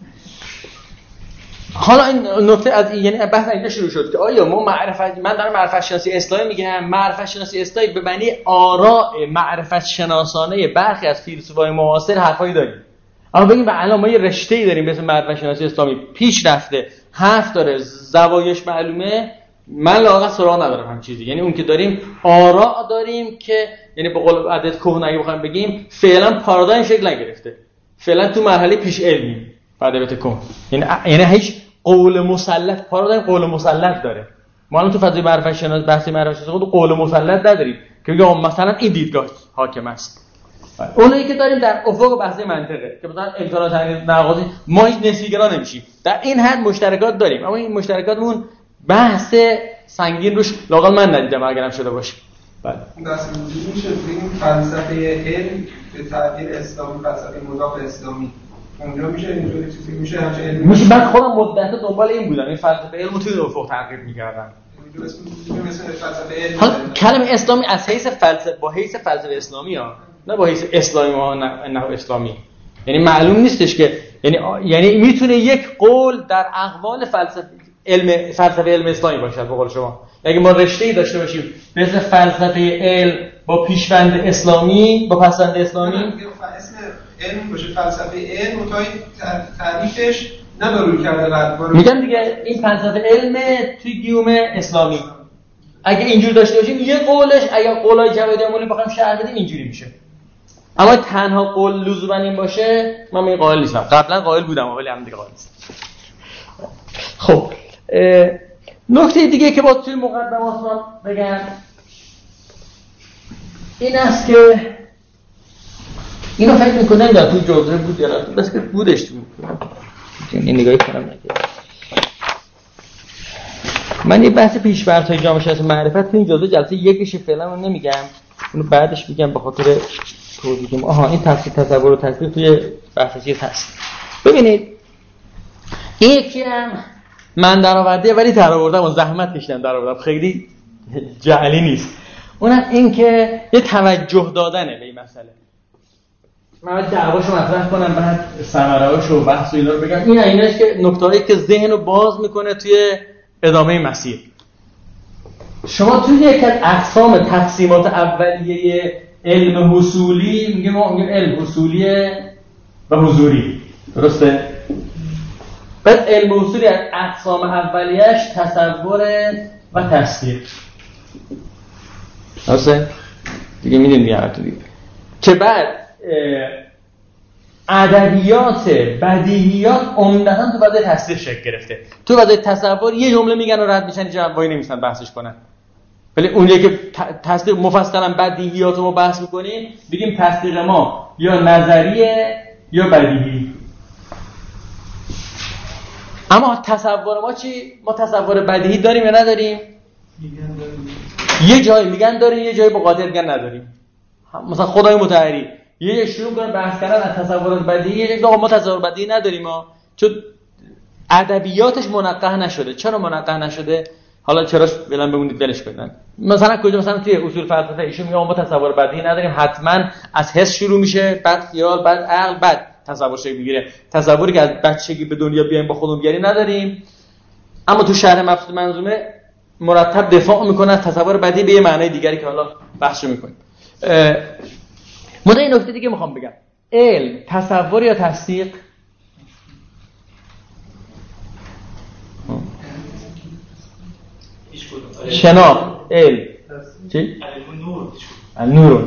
حالا این نکته از یعنی بحث اینجا شروع شد که آیا ما معرفت، من دارم معرفت شناسی اسلامی میگم، معرفت شناسی اسلامی به معنی آراء معرفت شناسانه برخی از فیلسوفای معاصر حرفایی داریم. اما بگیم به الان ما یه رشته‌ای داریم به اسم معرفت شناسی اسلامی، پیش رفته، حرف داره، زوایاش معلومه، من لااقل سراغ ندارم هم چیزی. یعنی اون که داریم آراء داریم که یعنی به قول عدد کهنه اگه بخوایم بگیم فعلا پارادایم شکل نگرفته، فعلا تو مرحله پیش علمی ادبیات کهن، یعنی یعنی هیچ قول مسلط، پارادایم قول مسلط داره. ما الان تو فضای معرفت شناسی بحث معرفت شناسی خود قول مسلط نداریم که بگم مثلا این دیدگاه حاکم است. اونایی که داریم در افق بحث منطقه که مثلا امتحان تحلیل نقاضی ما هیچ نسبی‌گرا نمیشیم، در این حد مشترکات داریم، اما این مشترکاتمون بحث سنگین روش لااقل من ندیدم اگرم شده باشه. بله دست موضوع میشه بگیم فلسفه علم به تعبیر اسلامی، فلسفه مضاف اسلامی اونجا میشه اینجوری چیزی میشه همچه علمی میشه. من خودم مدت دنبال این بودم این فلسفه علم رو توی افق تعقیب می‌کردم. حالا کلمه اسلامی از حیث فلسفه با حیث فلسفه اسلامی ها، نه با حیث اسلامی ها، نه, نه اسلامی، یعنی معلوم نیستش که یعنی یعنی میتونه یک قول در اقوال فلسفه علم فلسفه علم اسلامی باشه به قول شما. اگه ما رشته‌ای داشته باشیم به اسم فلسفه علم با پیشوند اسلامی، با پسوند اسلامی، اسم علم باشه فلسفه علم و تا تعریفش ندارو کرده بعد میگم دیگه این فلسفه علم توی گیوم اسلامی اگه اینجوری داشته باشیم یه قولش اگه قولای جوادی امولی بخوام شرح بدیم اینجوری میشه. اما تنها قول لزوما این باشه من این قائل نیستم. قبلا قائل بودم ولی الان دیگه قائل نیستم. خب نکته دیگه که با توی مقدمات ما بگم این است که اینو فکر میکنم در توی جزوه بود یا نه، بس که بودش تو این نگاهی کنم نگه. من یه بحث پیش‌فرض‌های جامعه شناسی معرفت تو این جزوه جلسه یکیش فعلا رو نمیگم، اونو بعدش میگم به خاطر توضیحم. آها این تفسیر تصور و تطبیق توی بحث چیز هست. ببینید این یکی هم من در آورده ولی در آوردم و زحمت کشیدم در آوردم، خیلی جعلی نیست. اونم این که یه توجه دادنه به این مسئله. من دعواشو مطرح کنم بعد ثمره‌هاش و بحث و اینا رو بگم. این ایناش که نکته‌ای که ذهن رو باز میکنه توی ادامه مسیر. شما توی یک از اقسام تقسیمات اولیه علم حصولی میگه ما میگیم علم حصولیه و حضوری، درسته؟ بعد علم حصولی از اقسام اولیه‌اش تصور و تصدیق، درسته؟ دیگه میدونی دیگه تو دیگه که بعد ادبیات بدیهیات عمدتاً تو فضای تصدیق شکل گرفته. تو فضای تصور یه جمله میگن و رد میشن، جواب وای نمیشن بحثش کنن. ولی اونجایی که تصدیق مفصلا بدیهیات رو بحث میکنیم بگیم تصدیق ما یا نظریه یا بدیهی. اما تصور ما چی؟ ما تصور بدیهی داریم یا نداریم؟ یه جایی میگن داریم، یه جایی با قاطع میگن نداریم. مثلا خدای متعالی یه جای شروع کنه بحث کردن از تصورات بدیهی، یه جای ما تصور بدیهی نداریم ما، چون ادبیاتش منقح نشده. چرا منقح نشده؟ حالا چراش بلند بمونید ولش بدن. مثلا کجا مثلا توی اصول فلسفه ایشون میگه ما تصور بدیهی نداریم، حتما از حس شروع میشه، بعد خیال، بعد عقل، بعد تصور شکل میگیره. تصوری که از بچگی به دنیا بیایم با خودمون بیاریم نداریم، اما تو شرح مبسوط منظومه مرتب دفاع میکنه از تصور بدی به یه معنای دیگری که حالا بحث میکنیم. من این نکته دیگه میخوام بگم، علم تصور یا تصدیق؟ شناخت علم چی؟ نور.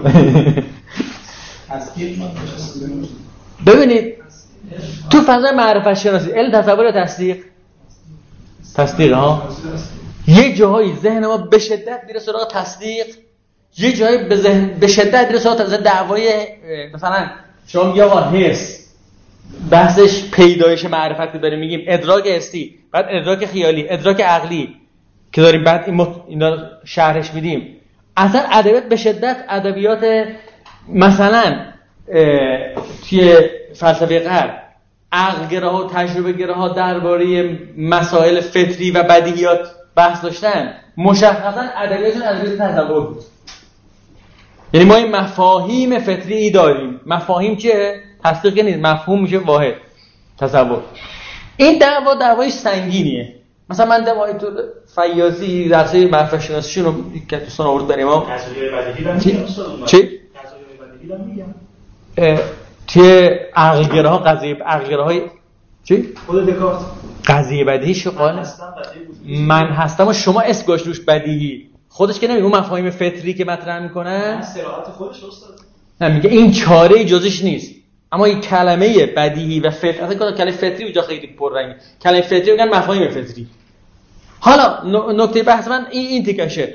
ببینید تو فضای معرفت شناسی علم تصور یا تصدیق؟ تصدیق ها. یه جاهایی ذهن ما به شدت میره سراغ تصدیق، یه جایی به ذهن به شدت میره سراغ تصدیق. دعوای مثلا شما میگه آقا حس بحثش پیدایش معرفت که داریم میگیم ادراک حسی، بعد ادراک خیالی، ادراک عقلی که داریم بعد این اینا شرحش میدیم. اصلا ادبیات به شدت ادبیات مثلا توی فلسفه غرب عقل‌گراها و تجربه‌گراها درباره مسائل فطری و بدیهیات بحث داشتن، مشخصا ادبیاتشون ادبیات تصور بود. یعنی ما این مفاهیم فطری داریم. مفاهیم چیه؟ تصدیق نیست، مفهوم میشه واحد، تصور. این دعوا دعوای سنگینیه. مثلا من دعوای تو فیاضی درسای معرفت شناسیشون رو که دوستان آورد بریم ما تجربه بدیهی رو میگم استاد. چی؟ تجربه بدیهی رو میگم. توی عقل‌گراها قضیه عقل‌گراهای چی؟ خود دکارت قضیه بدیهی شو قال من هستم و شما اسم گاش روش بدیهی، خودش که نمیگه اون مفاهیم فطری که مطرح میکنه صراحت خودش استاد. نه میگه این چاره جزش نیست، اما این کلمه بدیهی و فطری، اصلا کلمه فطری اونجا خیلی پررنگه. کلمه فطری میگن مفاهیم فطری. حالا نکته بحث من این این تیکشه.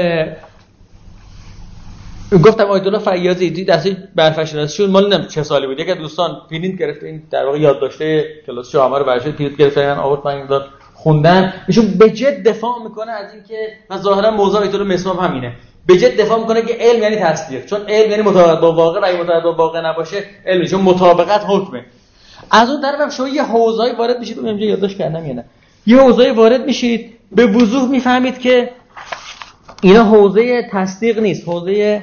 گفتم آیت الله فیاضی دی درس معرفت شناسیشون مال نمیدونم چه سالی بود، یک از دوستان پرینت گرفته، این در واقع یادداشته کلاس شو همه براشون پرینت گرفتن آورد من داد خوندن. ایشون به جد دفاع میکنه از این که و ظاهرا موضوع آیت الله مسمام همینه، به جد دفاع میکنه که علم یعنی تصدیق، چون علم یعنی مطابقت با واقع و اگه مطابقت با واقع نباشه علم، چون مطابقت حکمه. از اون طرف هم شما یه حوزه‌ای وارد میشید، من اینجا یادداشت کردم یا نه، یه حوزه‌ای وارد میشید به وضوح میفهمید که اینا حوزه تصدیق نیست، حوزه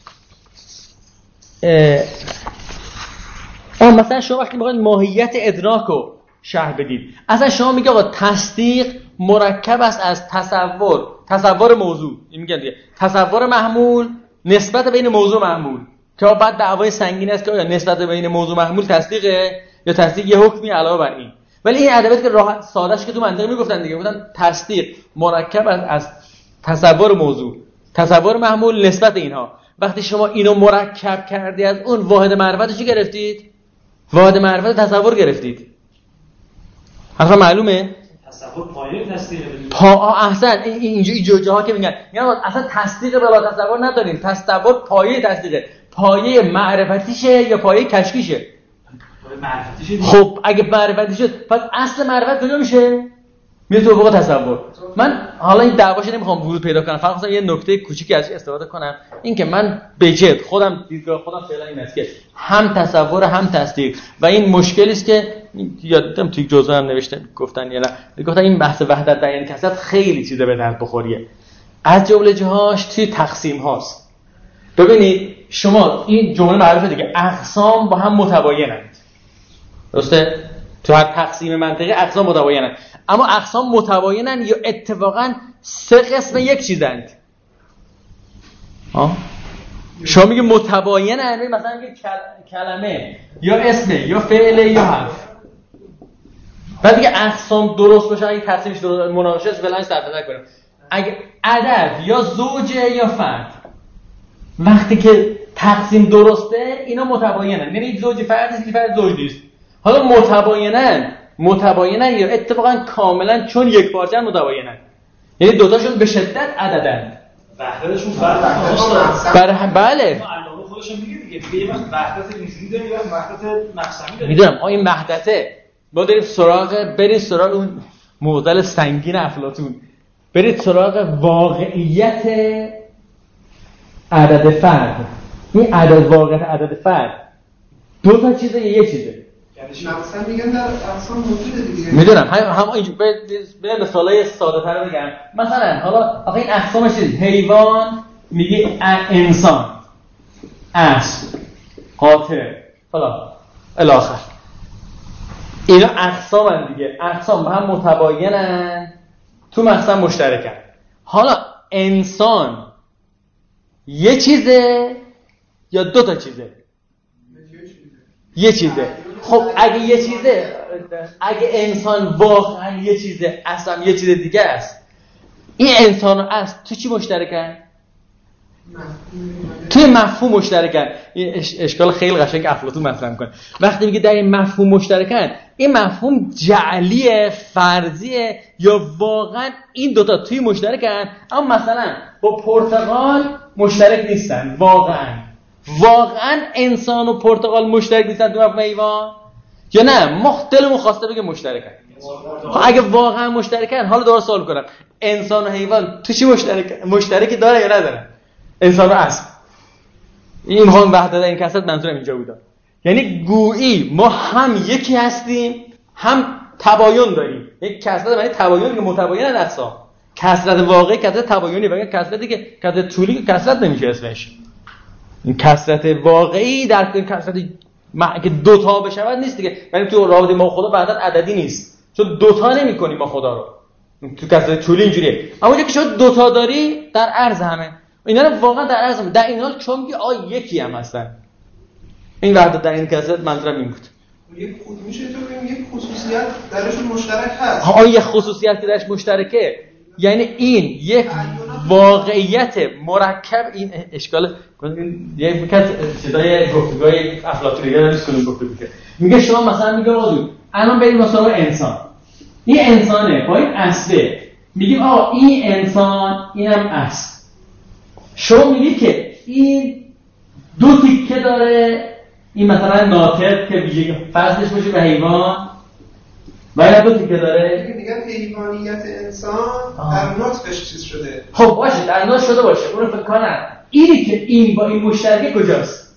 اه مثلا شما وقتی میخواید ماهیت ادراک رو شرح بدید، اصلا شما میگه آقا تصدیق مرکب است از تصور، تصور موضوع، این میگن دیگه تصور محمول نسبت بین موضوع محمول، که بعد دعوای سنگین است که آیا نسبت بین موضوع محمول تصدیقه یا تصدیق یه حکمی علاوه بر این. ولی این ادبیات که راحت سادهش که تو منطقی میگفتن دیگه، گفتن تصدیق مرکب است از تصور موضوع، تصور محمول نسبت اینها. وقتی شما اینو مرکب کردی از اون واحد معرفت چی گرفتید؟ واحد معرفت تصور گرفتید. حرفا معلومه؟ تصور پایه تصدیق پا احسن اینجا اینجا ها که میگن یعنی اصلا تصدیق بلا تصور نداریم، تصور پایه تصدیقه. پایه معرفتیشه یا پایه کشکیشه؟ پایه معرفتیشه. خب اگه معرفتی شد پس اصل معرفت کجا میشه؟ میره تو فوق تصور. من حالا این دعواش نمیخوام ورود پیدا کنم، فقط خواستم یه نکته کوچیکی ازش استفاده کنم، این که من به جد خودم دیدگاه خودم فعلا این است که هم تصور هم تصدیق و این مشکلی است که یادم توی جزوه هم نوشته گفتن یا نه، گفتن این بحث وحدت بیان کسرت خیلی چیزا به درد بخوریه، از جمله جاهاش توی تقسیم هاست. ببینید شما این جمله معروفه دیگه، اقسام با هم متباینند، درسته؟ تو هر تقسیم منطقی اقسام متباینند، اما اقسام متباینن یا اتفاقا سه قسم یک چیزند. ها شما میگه متباینن، مثلا میگه کلمه یا اسم یا فعل یا حرف، بعد دیگه اقسام درست باشه، اگه تقسیمش درست مناقشه است فلان صرف نظر کنیم. اگه عدد یا زوجه یا فرد، وقتی که تقسیم درسته اینا متباینن، یعنی یک زوج فرد است، یک فرد زوج نیست. حالا متباینن متباینن یا اتفاقا کاملا چون یک پارچه‌ن متباینن، یعنی دوتاشون به شدت عددن، وحدتشون فرق داره. بله بله علامه خودش میگه دیگه، یه وقت وحدت ریزی داره، یه وقت وحدت مقسمی داره. میدونم این وحدته، ما بریم سراغ برید سراغ اون معضل سنگین افلاطون، برید سراغ واقعیت عدد فرد. این عدد واقعیت عدد فرد دو تا چیزه یا یک چیزه؟ مثلا میگن در اقسام موجوده دیگه. میدونم هم هم اینجوری به مثالای ساده تر بگم. مثلا حالا آخه این اقسامش چیه؟ حیوان میگه انسان، اسب، قاطر، فلان. الاخر. اینا اقسامن دیگه، اقسام با هم متباینن، تو مقسم مشترکن. حالا انسان یه چیزه یا دو تا چیزه؟ یه چیزه. خب اگه یه چیزه، اگه انسان واقعا یه چیزه، اصلا یه چیز دیگه است، این انسان و اصل تو چی مشترکن؟ توی مفهوم مشترکن. این اشکال خیلی قشنگ افلاطون مطرح میکنه. وقتی میگه در این مفهوم مشترکن، این مفهوم جعلیه، فرضیه، یا واقعا این دوتا توی مشترکن، اما مثلا با پرتقال مشترک نیستن. واقعا واقعا انسان و پرتقال مشترک نیستن تو مفهوم حیوان، یا نه مختلف خواسته بگه مشترکن؟ خب اگه واقعا مشترکن، حالا دوباره سوال کنم، انسان و حیوان تو چی مشترک مشترکی داره یا نداره؟ انسان و اصل. این میخوام وحدت این کسرت منظورم اینجا بودا، یعنی گویی ما هم یکی هستیم هم تباین داریم. یک کسرت معنی تباین که متباین اقسام، کسرت واقعی کسرت تباینی، و کسرتی که کسرت طولی کسرت نمیشه اسمش. این کسرت واقعی در این کسرت که دو تا بشود نیست دیگه، یعنی تو رابطه ما خدا بعداً عددی نیست، چون دو تا نمی‌کنیم ما خدا رو. تو کسرت طولی اینجوریه، اما اگه شما دو تا داری در عرض همه اینا رو واقعا در عرض همه، در این حال چون که آ یکی هم هستن. این وحدت در این کسرت منظورم این بود. یک میشه تو ببین یک خصوصیت درشون مشترک هست. ها یک خصوصیت که درش مشترکه، یعنی این یک واقعیت مرکب. این اشکال یه میگه صدای گفتگوهای افلاطونی رو نیست کنیم گفتگو میگه میگه شما مثلا میگه آقا الان بریم مثلا انسان، این انسانه با این اصله، میگیم آقا این انسان اینم اصل. شما میگید که این دو تیکه داره، این مثلا ناطق که ویژگی فصلش باشه به حیوان، و این دو تیکه داره. میگن حیوانیت انسان در نطقش چیز شده. خب باشه در نطق شده باشه، اون رو فکر کنن. اینی که این با این مشترک کجاست؟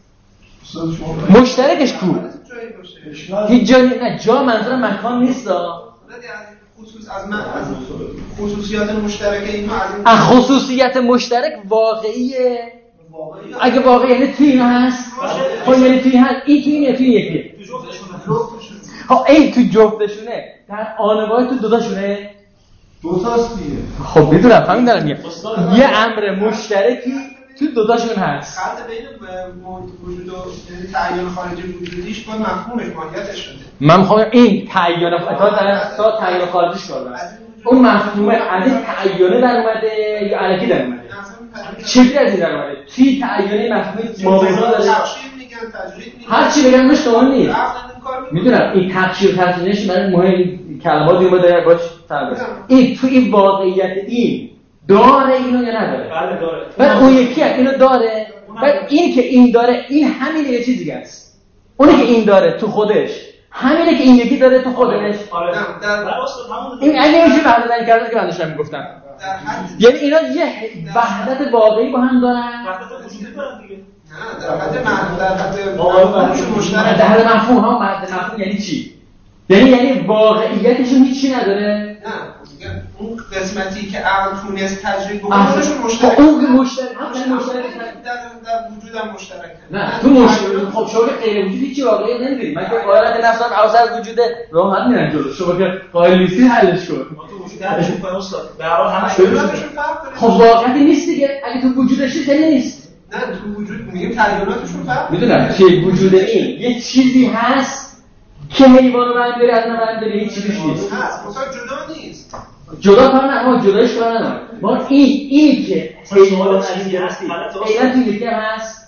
مشترکش کو؟ هیچ جا نه. جا منظور مکان نیست. خصوص از من از خصوصیات مشترک اینا از خصوصیت مشترک واقعیه. اگه واقعی یعنی توی اینا هست، خب یعنی توی هست، این توی اینه، توی یکی تو جفتشونه. خب این تو جفتشونه، در آنوای تو دوتاشونه، دوتاست دیگه. خب میدونم همین دارم میگم یه امر مشترکی تو دوتاشون هست. خط بین وجود و تعین خارجی وجودیش با مفهومش ماهیتش شده. من میخوام این تعین تا تعین خارجیش کنم. اون مفهومه از تعینه در اومده یا الکی در اومده؟ چیزی از این در اومده. توی تعینه مفهومی مابیزا داره. تقشیر میگن، تجرید میگن. هر چی بگم مش تو نیست. میدونم این تقشیر تقشیرش برای مهم کلماتی اومده باش فرق. این تو این واقعیت این داره اینو یا نداره؟ بله داره. بعد اون یکی اینو داره. بعد این که این داره این همین یه چیز دیگه است. اونی که این داره تو خودش همینه که این یکی داره تو خودش. آره. این اگه میشه وحدت کرده که من داشتم میگفتم. یعنی اینا یه وحدت واقعی با هم دارن. وحدت وجودی دارن دیگه. نه در حد مفهوم در حد مفهومشون مشترک. در حد مفهوم ها وحدت مفهوم یعنی چی؟ یعنی یعنی واقعیتشون هیچی نداره. نه اون قسمتی که عقل تونست تجربه بکنه خودشون مشترک. اون مشترک هم مشترک در در وجودم مشترکه. نه تو مشترک. خب شما که غیر وجود هیچی واقعی نمی‌دونید. من که قائل نفسم عوض از وجود راحت میرم جلو. شما که قائل نیستی حلش کن. تو وجود درش می‌کنه استاد. به هر حال همش تعیناتشون فرق داره. خب واقعیت نیست دیگه. اگه تو وجودش خیلی نیست. نه تو وجود میگیم تعیناتشون فرق. میدونم چه وجود این یه چیزی هست که حیوان رو من داره از من داره هیچ چیزی نیست. هست مثلا جدا نیست. جدا کار نه ما جدایش کار نداریم. ما این اینی که حیوان عزیزی هستی اینا تو یکی هم هست.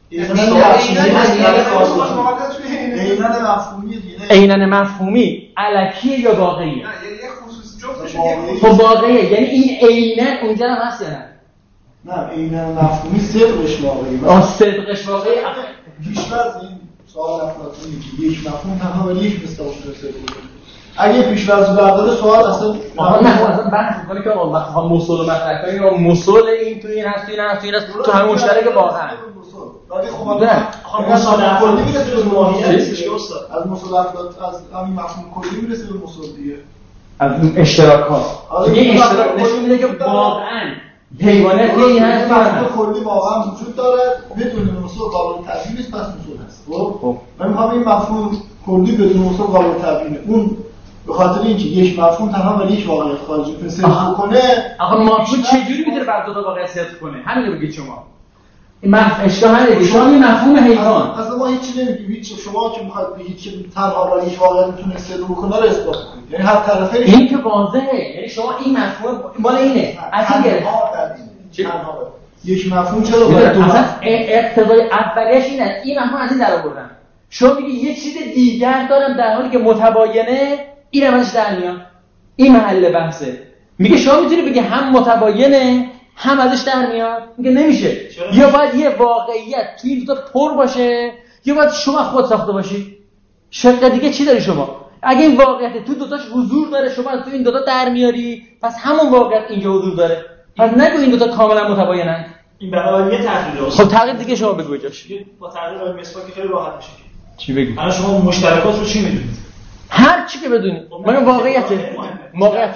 اینن مفهومی دیگه. اینن مفهومی الکیه یا واقعیه؟ نه یه خصوص جفتش خب واقعیه یعنی این عینه اونجا هم هست یا نه؟ نه اینن مفهومی صدقش واقعیه. آه صدقش واقعیه. پیش‌فرض این سوال افلاطونی که یک مفهوم تنها ولی یک مثل اون صدق. اگه پیش‌فرض برداره سوال اصلا آها نه اصلا بحث می‌کنه که آقا وقتی مصول مطرح کنیم یا مصول این تو این هست تو این هست تو این هست تو همه مشترک واقعا. ولی خب نه مصول کلی میرسه به ماهیت چیه استاد؟ از مصول افلاط از همین مفهوم کلی میرسه به مصول دیگه. از اون اشتراکات. یه اشتراک نشون میده که واقعا حیوانات این هست مفهوم کلی واقعا وجود داره بدون مصول قابل تغییر نیست پس مصول هست. خب من میخوام این مفهوم کلی بدون موضوع قابل تبیینه. اون به خاطر اینکه یک مفهوم تنها برای یک واقعیت خارجی میتونه صرف کنه. آخه مفهوم چجوری میتونه بر دو تا واقعیت صرف کنه؟ همین رو بگید شما. این مفهوم اشتباه نداره. شما این مفهوم حیوان اصلا ما هیچ چیزی نمیگیم. هیچ شما که میخواید بگید که تنها برای یک واقعیت میتونه صرف کنه رو اثبات کنید. یعنی هر طرفه این که واضحه. یعنی شما این مفهوم مال اینه. اصلا تنها یک مفهوم چرا باید دو اصلا اقتضای اولیش اینه. این مفهوم از این در آوردن. شما میگی یه چیز دیگر دارم در حالی که متباینه، اینم ازش در میاد. این محل بحثه. میگه شما میتونی بگی هم متباینه هم ازش در میاد. میگه نمیشه. یا باید یه واقعیت توی این دو تا پر باشه یا باید شما خود ساخته باشی. شق دیگه چی داری شما؟ اگه این واقعیت تو دو تاش حضور داره شما تو این دو تا در میاری، پس همون واقعیت اینجا حضور داره. پس نگو این دو تا کاملا متباینن. این برای یه تحلیل خب تغییر دیگه شما بگو جاش. با تغییر علم مسواک خیلی راحت میشه. چی بگی؟ الان شما مشترکات رو چی میدونید؟ هر چی که بدونید. من واقعیته. واقعیت.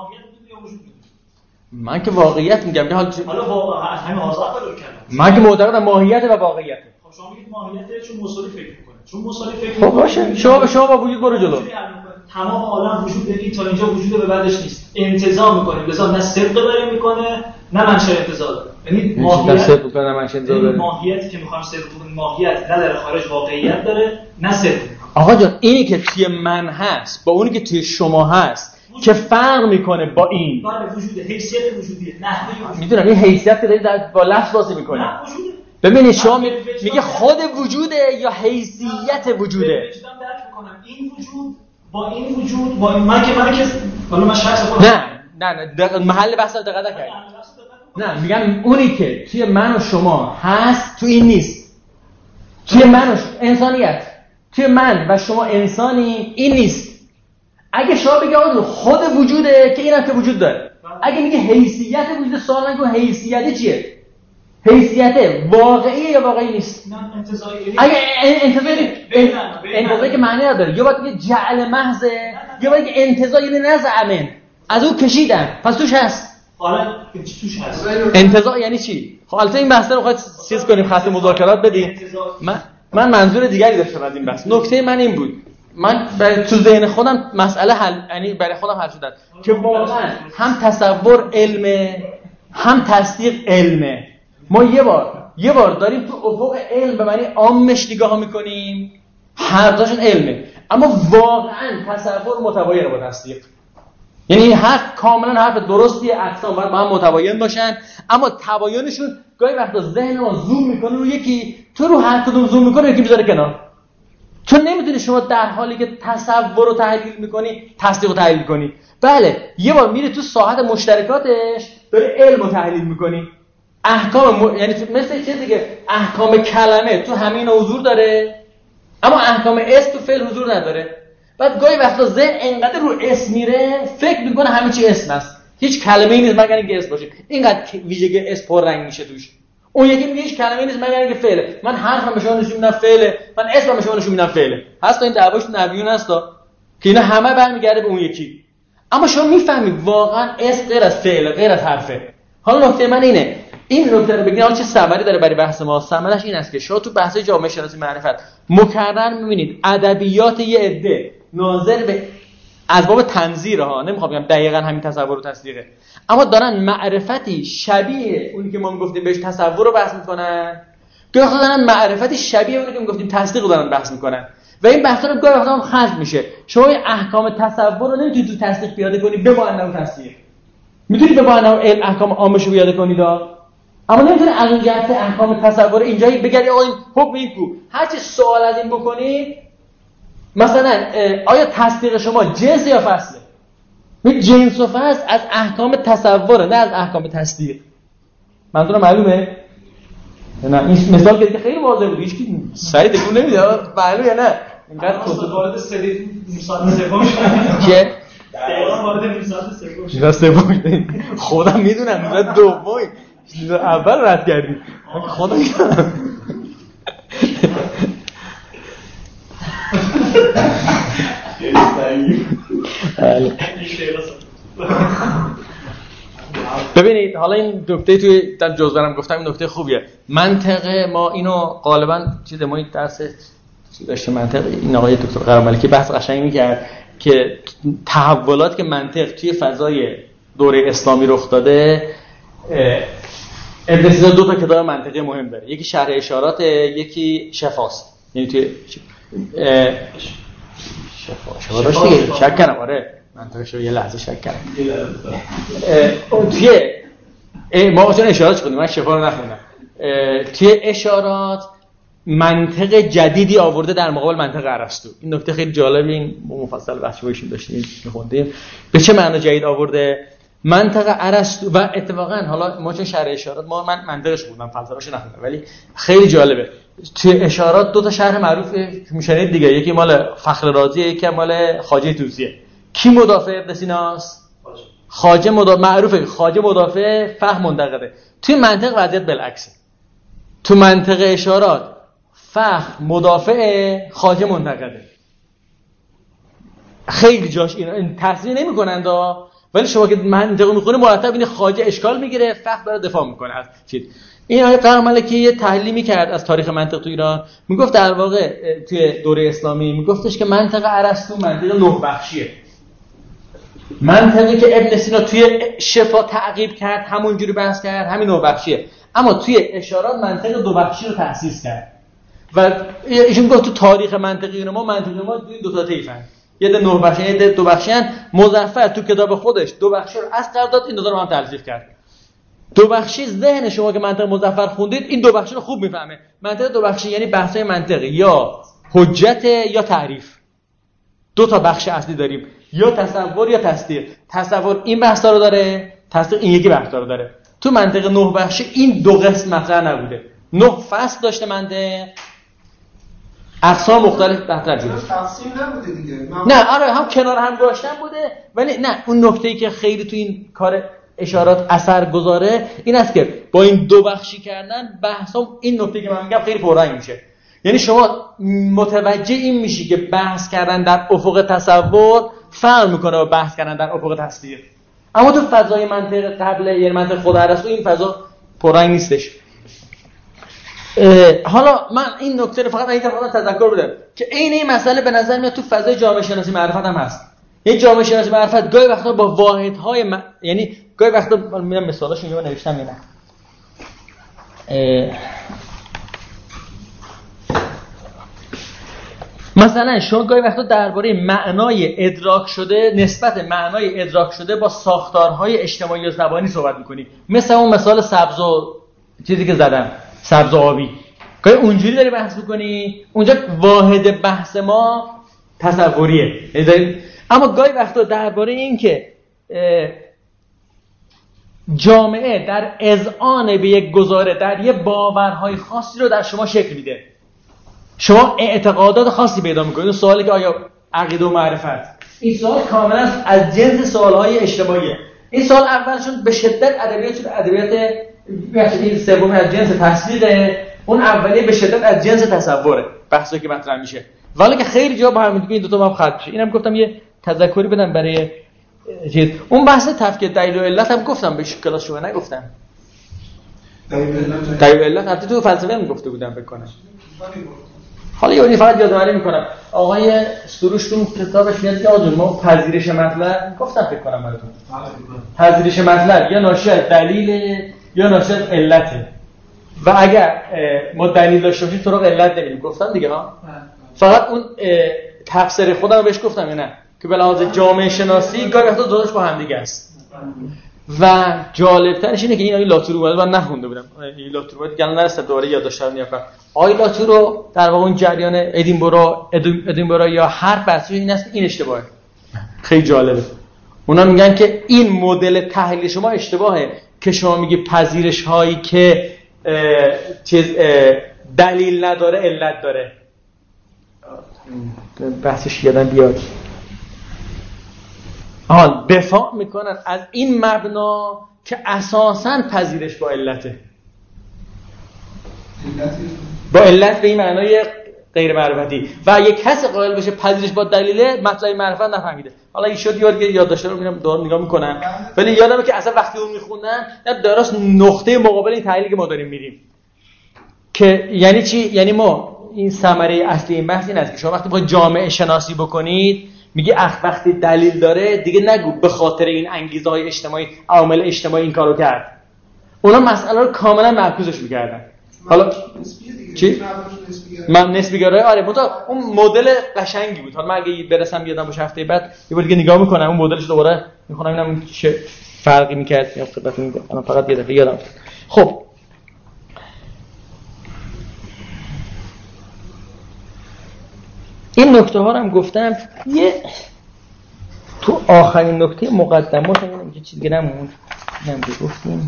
من که واقعیت میگم که حالا حالا واقعا همین آزاد رو کردم. من که معتقدم ماهیت و واقعیت. خب شما میگید ماهیت چون مساوی فکر میکنه. چون مساوی فکر خب باشه. شما به شما با وجود برو جلو. تمام عالم وجود داره تا اینجا وجود به بعدش نیست. انتزاع میکنه. لذا نه صدق داره میکنه نه منشأ انتزاع داره. یعنی ماهیت صدق میکنه نه منشأ انتزاع داره. ماهیتی که میخوام صدق کنم ماهیت نه در خارج واقعیت داره نه صدق. آقا جان اینی که توی من هست با اونی که توی شما هست که فرق میکنه با این. بله وجود حیثیت وجودیه. نحوه وجود. میدونم این حیثیت که دارید با لفظ بازی میکنید. نه وجوده. ببینید شما میگه خود وجوده یا حیثیت وجوده. وجودم درک میکنم این وجود با این وجود با این من که من که حالا من شخص خودم نه نه نه محل بحث رو دقت نکنید. نه میگم اونی که توی من و شما هست تو این نیست. توی من و انسانیت توی من و شما انسانی این نیست. اگه شما بگی آقا خود وجوده که اینم که وجود داره. اگه میگه حیثیت وجود سوال نگو حیثیت چیه؟ حیثیت واقعیه یا واقعی نیست؟ نه انتزاعی. اگه انتزاعی انتزاعی که معنی نداره یا باید بگه جعل محض یا باید بگه انتزاع یعنی نزعمن از اون کشیدن پس توش هست. حالا توش هست. انتزاع یعنی چی؟ خب البته این بحثا رو خواهد چیز کنیم خط مذاکرات بدیم. من من منظور دیگری داشتم از این بحث. نکته من این بود. من برای تو ذهن خودم مسئله حل یعنی برای خودم حل شدن که واقعا هم تصور علمه هم تصدیق علمه. ما یه بار یه بار داریم تو افق علم به معنی عامش نگاه میکنیم هر تاشون علمه اما واقعا تصور متباینه با تصدیق. یعنی حرف کاملا حرف درستیه اقسام باید با هم متباین باشن اما تباینشون گاهی وقتا ذهن ما زوم میکنه رو یکی تو رو هر کدوم زوم میکنه یکی میذاره کنار. چون نمیدونی شما در حالی که تصور رو تحلیل میکنی تصدیق رو تحلیل کنی. بله یه بار میری تو ساحت مشترکاتش داری علم رو تحلیل میکنی. احکام م... یعنی مثل چیزی که احکام کلمه تو همین حضور داره اما احکام اسم تو فعل حضور نداره. بعد گاهی وقتا ذهن انقدر رو اسم میره فکر میکنه همه چی اسم است. هیچ کلمه‌ای نیست مگر اینکه اسم باشه. اینقدر ویژگی اسم پر رنگ میشه توش. اون یکی میگه هیچ کلمه‌ای نیست مگر اینکه فعله. من حرفم به شما نشون میدم فعله. من اسمم به شما نشون میدم فعله. هست این دعواش نبیون هستا که اینا همه برمیگرده به اون یکی. اما شما میفهمید واقعا اسم غیر از فعل غیر از حرفه. حالا نکته من اینه این نکته رو بگین حالا چه ثمری داره برای بحث ما. ثمرش این است که شما تو بحث جامعه شناسی معرفت مکرر می‌بینید ادبیات یه عده ناظر به از باب تنظیر ها نمیخوام بگم دقیقاً همین تصور و تصدیقه اما دارن معرفتی شبیه اونی که ما میگفتیم بهش تصور رو بحث میکنن گاهی وقتا دارن معرفتی شبیه اونی که میگفتیم تصدیق رو دارن بحث میکنن و این بحثا رو گاهی وقتا هم خلط میشه. شما احکام تصور رو نمیتونید تو تصدیق پیاده کنی به معنی تصدیق. میتونید به معنی علم احکام عامش رو پیاده کنید اما نمیتونه از اون جهت احکام تصور اینجایی بگردی آقا این حکم این کو هر چی سوال از این بکنید مثلا آیا تصدیق شما جنس یا فصله؟ این جنس و فصل از احکام تصوره نه از احکام تصدیق. منظورم معلومه؟ نه این مثال که خیلی واضح بود هیچ کی سری تکون نمیده معلومه یا نه اینقدر خودت وارد سری مثال سوم شد که دقیقاً وارد مثال سوم شد سوم خودم میدونم مثال دوم اول رد کردی خودم میدونم ببینید حالا این نکته توی در جزوه‌ام گفتم این نکته خوبیه. منطقه ما اینو غالبا چیز ما این درس داشته منطق، این آقای دکتر قرملکی بحث قشنگی می‌کرد که تحولات که منطق توی فضای دوره اسلامی رخ داده. ابن سینا دو تا کتاب منطقی مهم داره، یکی شرح اشارات، یکی شفاست. یعنی توی شفا شفا داشت دیگه، شک کنم آره منطقش رو یه لحظه شک کنم. توی ما اصلا اشارات خوندیم، من شفا رو نخوندم. توی اشارات منطق جدیدی آورده در مقابل منطق ارسطو. این نکته خیلی جالبه، این مفصل بحث بهشون داشتیم می‌خوندیم. به چه معنی جدید آورده؟ منطق ارسطو و اتفاقا حالا ما چون شرح اشارات ما من منطقش خوندم، فلسفه‌اش نخوندم، ولی خیلی جالبه. توی اشارات دو تا شرح معروف میشنید دیگه، یکی مال فخر رازی، یکی مال خواجه طوسیه. کی مدافع ابن سیناست؟ خواجه مدافع، معروفه خواجه مدافع، فهم منتقده. توی منطق وضعیت بالعکسه. تو منطق اشارات فهم مدافع، خواجه منتقده. خیلی جاش اینا تصریح نمی‌کنند، ولی شما که منطق می‌خونی مرتب این خواجه اشکال میگیره، فهم داره دفاع میکنه از چیز. این آقای قرملکی یه تحلیلی میکرد از تاریخ منطق تو ایران، میگفت در واقع توی دوره اسلامی میگفتش که منطق ارسطو منطق نه بخشیه. منطقی که ابن سینا توی شفا تعقیب کرد، همونجوری بحث کرد، همین نه بخشیه. اما توی اشارات منطق دو بخشی رو تأسیس کرد. و ایشون گفت تو تاریخ منطقی ما منطقی ما دو تا طیفن. یه ده نه بخشی، یه ده دو بخشیان. مظفر تو کتاب خودش دو بخشی رو اصل قرار داد، این دو تا رو هم تلفیق کرد. دو بخشی ذهن شما که منطق مظفر خوندید این دو بخشی رو خوب میفهمه. منطق دو بخشی یعنی بحث‌های منطقی، یا حجت یا تعریف. دو تا بخش اصلی داریم، یا تصور یا تصدیق. تصور این بحثا رو داره، تصدیق این یکی بحثا رو داره. تو منطق نه بخشی این دو قسم مطرح نبوده. نه فصل داشته منطق، اقسام مختلف مطرح شده. تقسیم نبوده دیگه. نه آره هم کنار هم گذاشتن بوده، ولی نه اون نکته‌ای که خیلی تو این کار اشارات اثر گذاره این است که با این دو بخشی کردن بحثم، این نکته که من میگم خیلی پررنگ میشه. یعنی شما متوجه این میشی که بحث کردن در افق تصور فرق میکنه با بحث کردن در افق تصدیق. اما تو فضای منطق قبل، یعنی منطق خود ارسطو، این فضا پررنگ نیستش. حالا من این نکته رو فقط این طرف تذکر بدم که عین این مسئله به نظر میاد تو فضای جامعه شناسی معرفت هم هست. یه جامعه شناسی معرفت گاهی وقتا با واحدهای م... یعنی گاهی وقتا میگم مثالاشو اینجا نوشتم یا نه. مثلا شما گاهی وقتا درباره معنای ادراک شده، نسبت معنای ادراک شده با ساختارهای اجتماعی و زبانی صحبت می‌کنی. مثلا اون مثال سبز و چیزی که زدم، سبز و آبی. گاهی اونجوری داری بحث می‌کنی، اونجا واحد بحث ما تصوریه. یعنی اما گاهی وقتا درباره این که جامعه در اذعان به یک گزاره، در یک باورهای خاصی رو در شما شکل میده. شما اعتقادات خاصی پیدا میکنید. سوالی که آیا عقیده و معرفت، این سوال کاملا از جنس سوالهای اجتماعیه. این سوال اولشون به شدت ادبیات شده، ادبیات این سوم از جنس تصدیقه، اون اولیه به شدت از جنس تصوره، بحثی که مطرح میشه. ولی که خیلی جا با هم میگن این دو تا با هم خلط میشه. اینم گفتم یه تذکری بدم برای چیز. اون بحث تفکیک دلیل و علت هم گفتم به کلاس شما، نگفتم دلیل و علت حتی تو فلسفه هم گفته بودم فکر کنم. حالا یه فقط یادآوری میکنم آقای سروش تو کتابش میاد که آقا ما پذیرش مطلب گفتم فکر کنم براتون. پذیرش مطلب یا ناشی از دلیل یا ناشی از علته، و اگر ما دلیل داشته باشیم سراغ علت نمیریم. گفتم دیگه ها. فقط اون تفسیر خودم رو بهش گفتم یا نه که به لحاظ جامعه شناسی گاهی وقتا دوتاش با هم دیگه است. و جالب‌ترش اینه که این آقای لاتورو بود، من نخونده بودم. این لاتورو بود گلن نرسید دوباره یادداشت‌ها رو نیافتم. آقای لاتورو در واقع اون جریان ادینبرو ادینبرو یا هر بحثی این است که این اشتباهه. خیلی جالبه. اونا میگن که این مدل تحلیل شما اشتباهه که شما میگی پذیرش هایی که چیز دلیل نداره علت داره. بحثش یادم بیاد. آن دفاع میکنن از این مبنا که اساساً پذیرش با علته. با علت به این معنای غیر معرفتی. و یک کسی قائل بشه پذیرش با دلیله، مطلب معرفت نفهمیده. حالا این شد یاد یادداشت رو میرم دور نگاه میکنم، ولی یادمه که اصلا وقتی اون میخونم درست نقطه مقابل این تحلیلی که ما داریم میریم که یعنی چی؟ یعنی ما این ثمره اصلی این بحث این است که شما وقتی بخواید جامعه شناسی بکنید میگی اخ وقتی دلیل داره دیگه نگو به خاطر این انگیزه‌های اجتماعی عوامل اجتماعی این کارو کرد. اونا مسئله رو کاملا معکوسش می‌کردن. حالا چی؟ من نسبی گرایی آره متا اون مدل قشنگی بود. حالا من اگه برسم یادم باشه هفته بعد یه بار دیگه نگاه میکنم اون مدلش دوباره میخونم ببینم چه فرقی میکرد یا خدمتتون میگم. انا فقط یه دفعه یادم. خب این نکته ها رو هم گفتم. یه تو آخرین نکته مقدمات هم یه چیز دیگه نموند نمیشه گفتیم.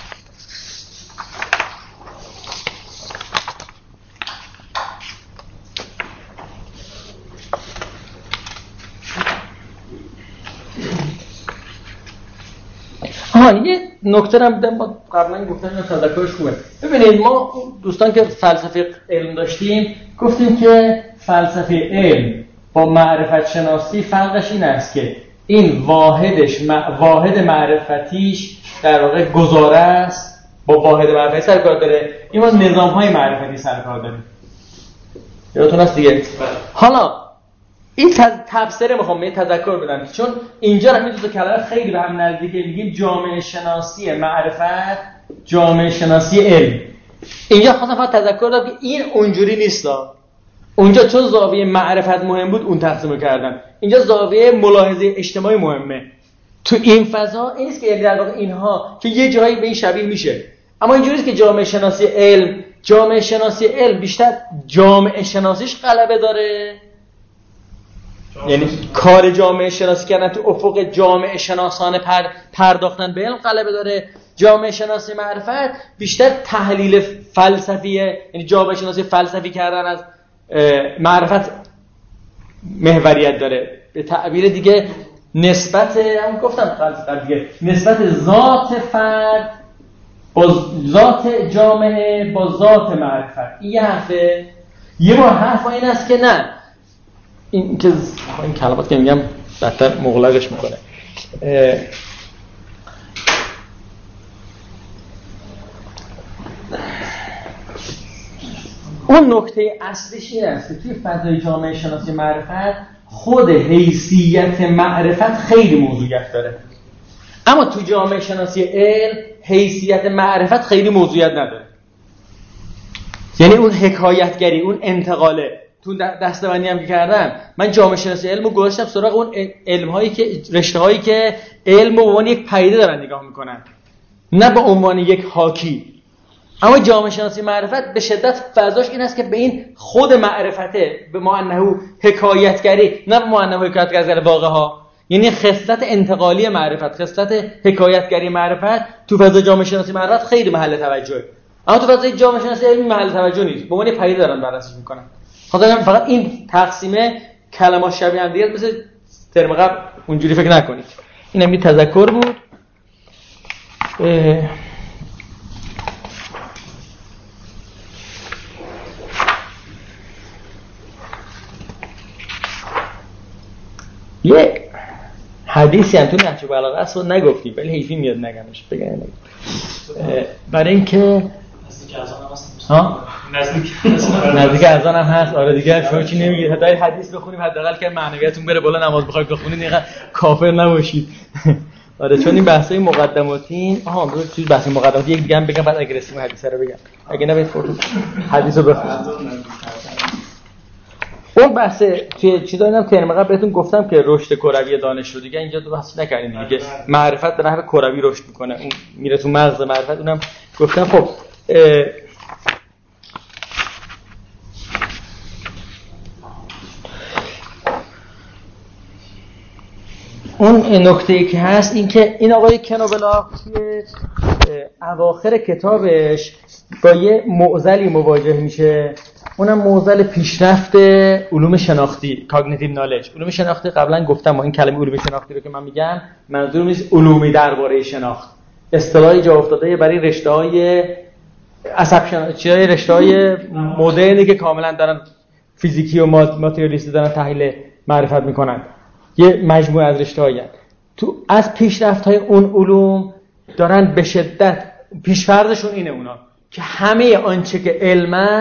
آها یه نکته هم بودم با قبلا گفتم اینو تذکرش خوبه. ببینید ما دوستان که فلسفه علم داشتیم گفتیم که فلسفه علم با معرفت شناسی فرقش این است که این واحدش واحد معرفتیش در واقع گزاره است، با واحد معرفتی سر کار داره، این ما نظام‌های معرفتی سر کار داره. یادتون هست دیگه؟ حالا این تفسیر میخوام به تذکر بدم چون اینجا همین دو تا کلمه خیلی به هم نزدیکه. میگیم جامعه شناسی معرفت، جامعه شناسی علم. اینجا خواستم فقط تذکر بدم که این اونجوری نیستا. اونجا چون زاویه معرفت مهم بود اون تقسیم کردن، اینجا زاویه ملاحظه اجتماعی مهمه. تو این فضا این است که در واقع اینها که یه جایی به این شبیه میشه، اما اینجوری است که جامعه شناسی علم جامعه شناسی علم بیشتر جامعه شناسیش غلبه داره، یعنی کار جامعه شناسی کردن تو افق جامعه شناسانه پر پرداختن به علم غلبه داره. جامعه شناسی معرفت بیشتر تحلیل فلسفیه، یعنی جامعه شناسی فلسفی کردن از معرفت محوریت داره. به تعبیر دیگه نسبت هم گفتم فلسفه دیگه نسبت ذات فرد با ذات جامعه با ذات معرفت. این یه حرفه. یه بار حرف این است که نه این که این کلمات که میگم بدتر مغلقش میکنه. اون نکته اصلیش این است که توی فضای جامعه شناسی معرفت خود حیثیت معرفت خیلی موضوعیت داره، اما تو جامعه شناسی علم حیثیت معرفت خیلی موضوعیت نداره. یعنی اون حکایتگری، اون انتقاله. تو دسته‌بندی هم که کردم من جامعه شناسی علمو گذاشتم سراغ اون علم‌هایی که رشته‌هایی که علمو به عنوان یک پدیده دارن نگاه میکنن، نه به عنوان یک حاکی. اما جامعه شناسی معرفت به شدت فضاش این است که به این خود معرفته، به معنی حکایتگری، نه به معنی حکایتگری از واقع ها، یعنی خصلت انتقالی معرفت، خصلت حکایتگری معرفت تو فضای جامعه شناسی معرفت خیلی محل توجهه، اما تو فضای جامعه شناسی علمی محل توجه نیست، به عنوان پدیده دارن بررسیش میکنن. خاطر فقط این تقسیمه کلمات شبیه هم دیگه مثل ترم قبل اونجوری فکر نکنید. اینم یه تذکر بود. یه حدیثی هم تو نهج البلاغه است و نگفتیم ولی حیفی میاد نگمش بگم برای اینکه نزدیک اذان هم هست. ها نزدیک نزدیک اذان هم هست. آره دیگه شما چی نمیگید حداقل حدیث بخونیم حداقل که معنویتتون بره بالا، نماز بخواید بخونید اینقدر کافر نباشید. آره چون این بحثای مقدماتی آها دو چیز بحث مقدماتی یک دیگه هم بگم بعد اگه رسیم حدیث رو بگم، اگه نه برید فوتو حدیث رو بخونید. اون بحث توی چیزا اینم ترم قبل بهتون گفتم که رشد کروی دانش رو دیگه اینجا تو بحث نکردیم دیگه. معرفت به نحو کروی رشد میکنه، اون میره تو مغز معرفت، اونم گفتم. خب اون نکته‌ای که هست این که این آقای کنوبلاخ توی اواخر کتابش با یه معضلی مواجه میشه، اونم معضل پیشرفت علوم شناختی، کاگنیتیو نالج. علوم شناختی قبلا گفتم ما این کلمه علوم شناختی رو که من میگم منظورم نیست علومی درباره شناخت، اصطلاحی جا افتاده برای رشته‌های عصب شناختی، رشته‌های مدرنی که کاملا دارن فیزیکی و ماتریالیستی دارن تحلیل معرفت میکنن. یه مجموعه از رشته‌هایی تو از پیشرفت‌های اون علوم دارن به شدت پیش‌فرضشون اینه اونا که همه آنچه که علم است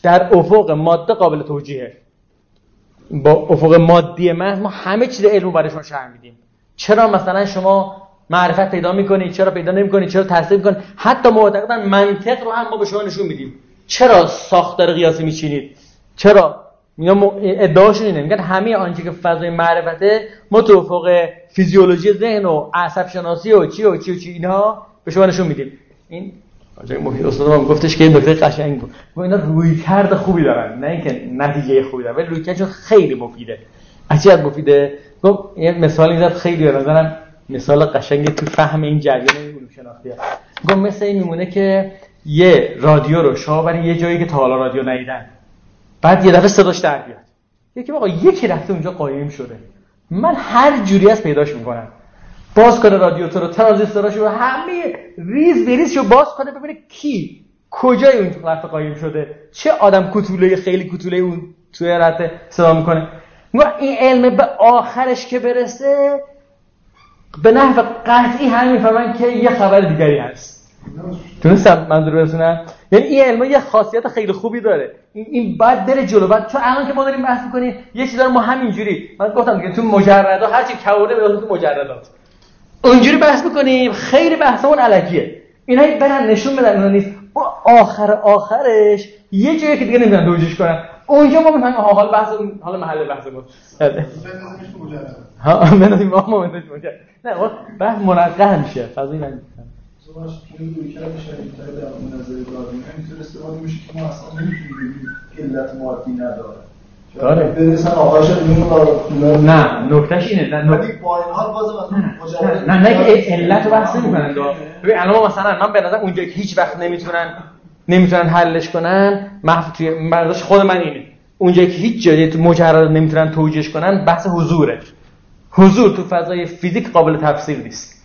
در افق ماده قابل توجیهه. با افق مادی محض ما همه چیز علم رو برای شما شرح میدیم. چرا مثلا شما معرفت پیدا میکنید، چرا پیدا نمیکنید، چرا تصدیق میکنید، حتی معتقدن منطق رو هم ما به شما نشون میدیم. چرا ساختار قیاسی میچینید، چرا اینا ادعاشون اینه، میگن همه آنچه که فضای معرفته ما تو افق فیزیولوژی ذهن و عصب شناسی و چی و چی و چی اینها به شما نشون میدیم. این آقای مفید استادم گفتش که این نکته قشنگ بود. ما اینا رویکرد خوبی دارن، نه اینکه نتیجه خوبی دارن، ولی رویکردشون خیلی مفیده. اصلا مفیده. گفت یه مثالی زد خیلی به نظرم مثال قشنگی تو فهم این جریان علوم شناختیه. گفت مثل این میمونه که یه رادیو رو شما برای یه جایی که تا حالا رادیو ندیدن، بعد یه دفعه صداش در بیاد. یکی آقا یکی رفته اونجا قایم شده، من هر جوری از پیداش میکنم، باز کنه رادیاتور رو، ترانزیستوراشو، همه ریز بریزشو باز کنه ببینه کی کجای اون رفته قایم شده، چه آدم کوتوله خیلی کوتوله اون توی رفته صدا میکنه. این علم به آخرش که برسه به نحو قطعی هم میفهمن که یه خبر دیگری هست. تونستم منظور برسونم؟ یعنی این علم یه خاصیت خیلی خوبی داره، این این بعد بره جلو. بعد چون الان که ما داریم بحث می‌کنیم یه چیزا رو ما همینجوری، من گفتم دیگه تو مجردا هر چی کوله به تو مجردات اونجوری بحث می‌کنیم، خیلی بحثمون الکیه. اینا برن نشون بدن اون نیست، آخر آخرش یه جایی که دیگه نمی‌دونن توجیهش کنن، اونجا ما می‌فهمیم حال بحث حالا محل بحث بود. ها من ما ما مجرد نه بحث منقح میشه فضایی نمیشه. زمانش توی روی کرد میشه این طرف در اون نظر داریم همینطور استفاده میشه که ما اصلا نمیتونیم بگیم علت مادی نداره داره برسن آقایش علوم نه نکتهش اینه نه ولی با این حال باز مثلا نه نه که علت رو بحث نمی‌کنن. ببین الان مثلا من به نظر اونجا که هیچ وقت نمیتونن نمیتونن حلش کنن، محو توی برداشت خود من اینه، اونجا که هیچ جایی تو مجرد نمیتونن توجیهش کنن، بحث حضوره. حضور تو فضای فیزیک قابل تفسیر نیست.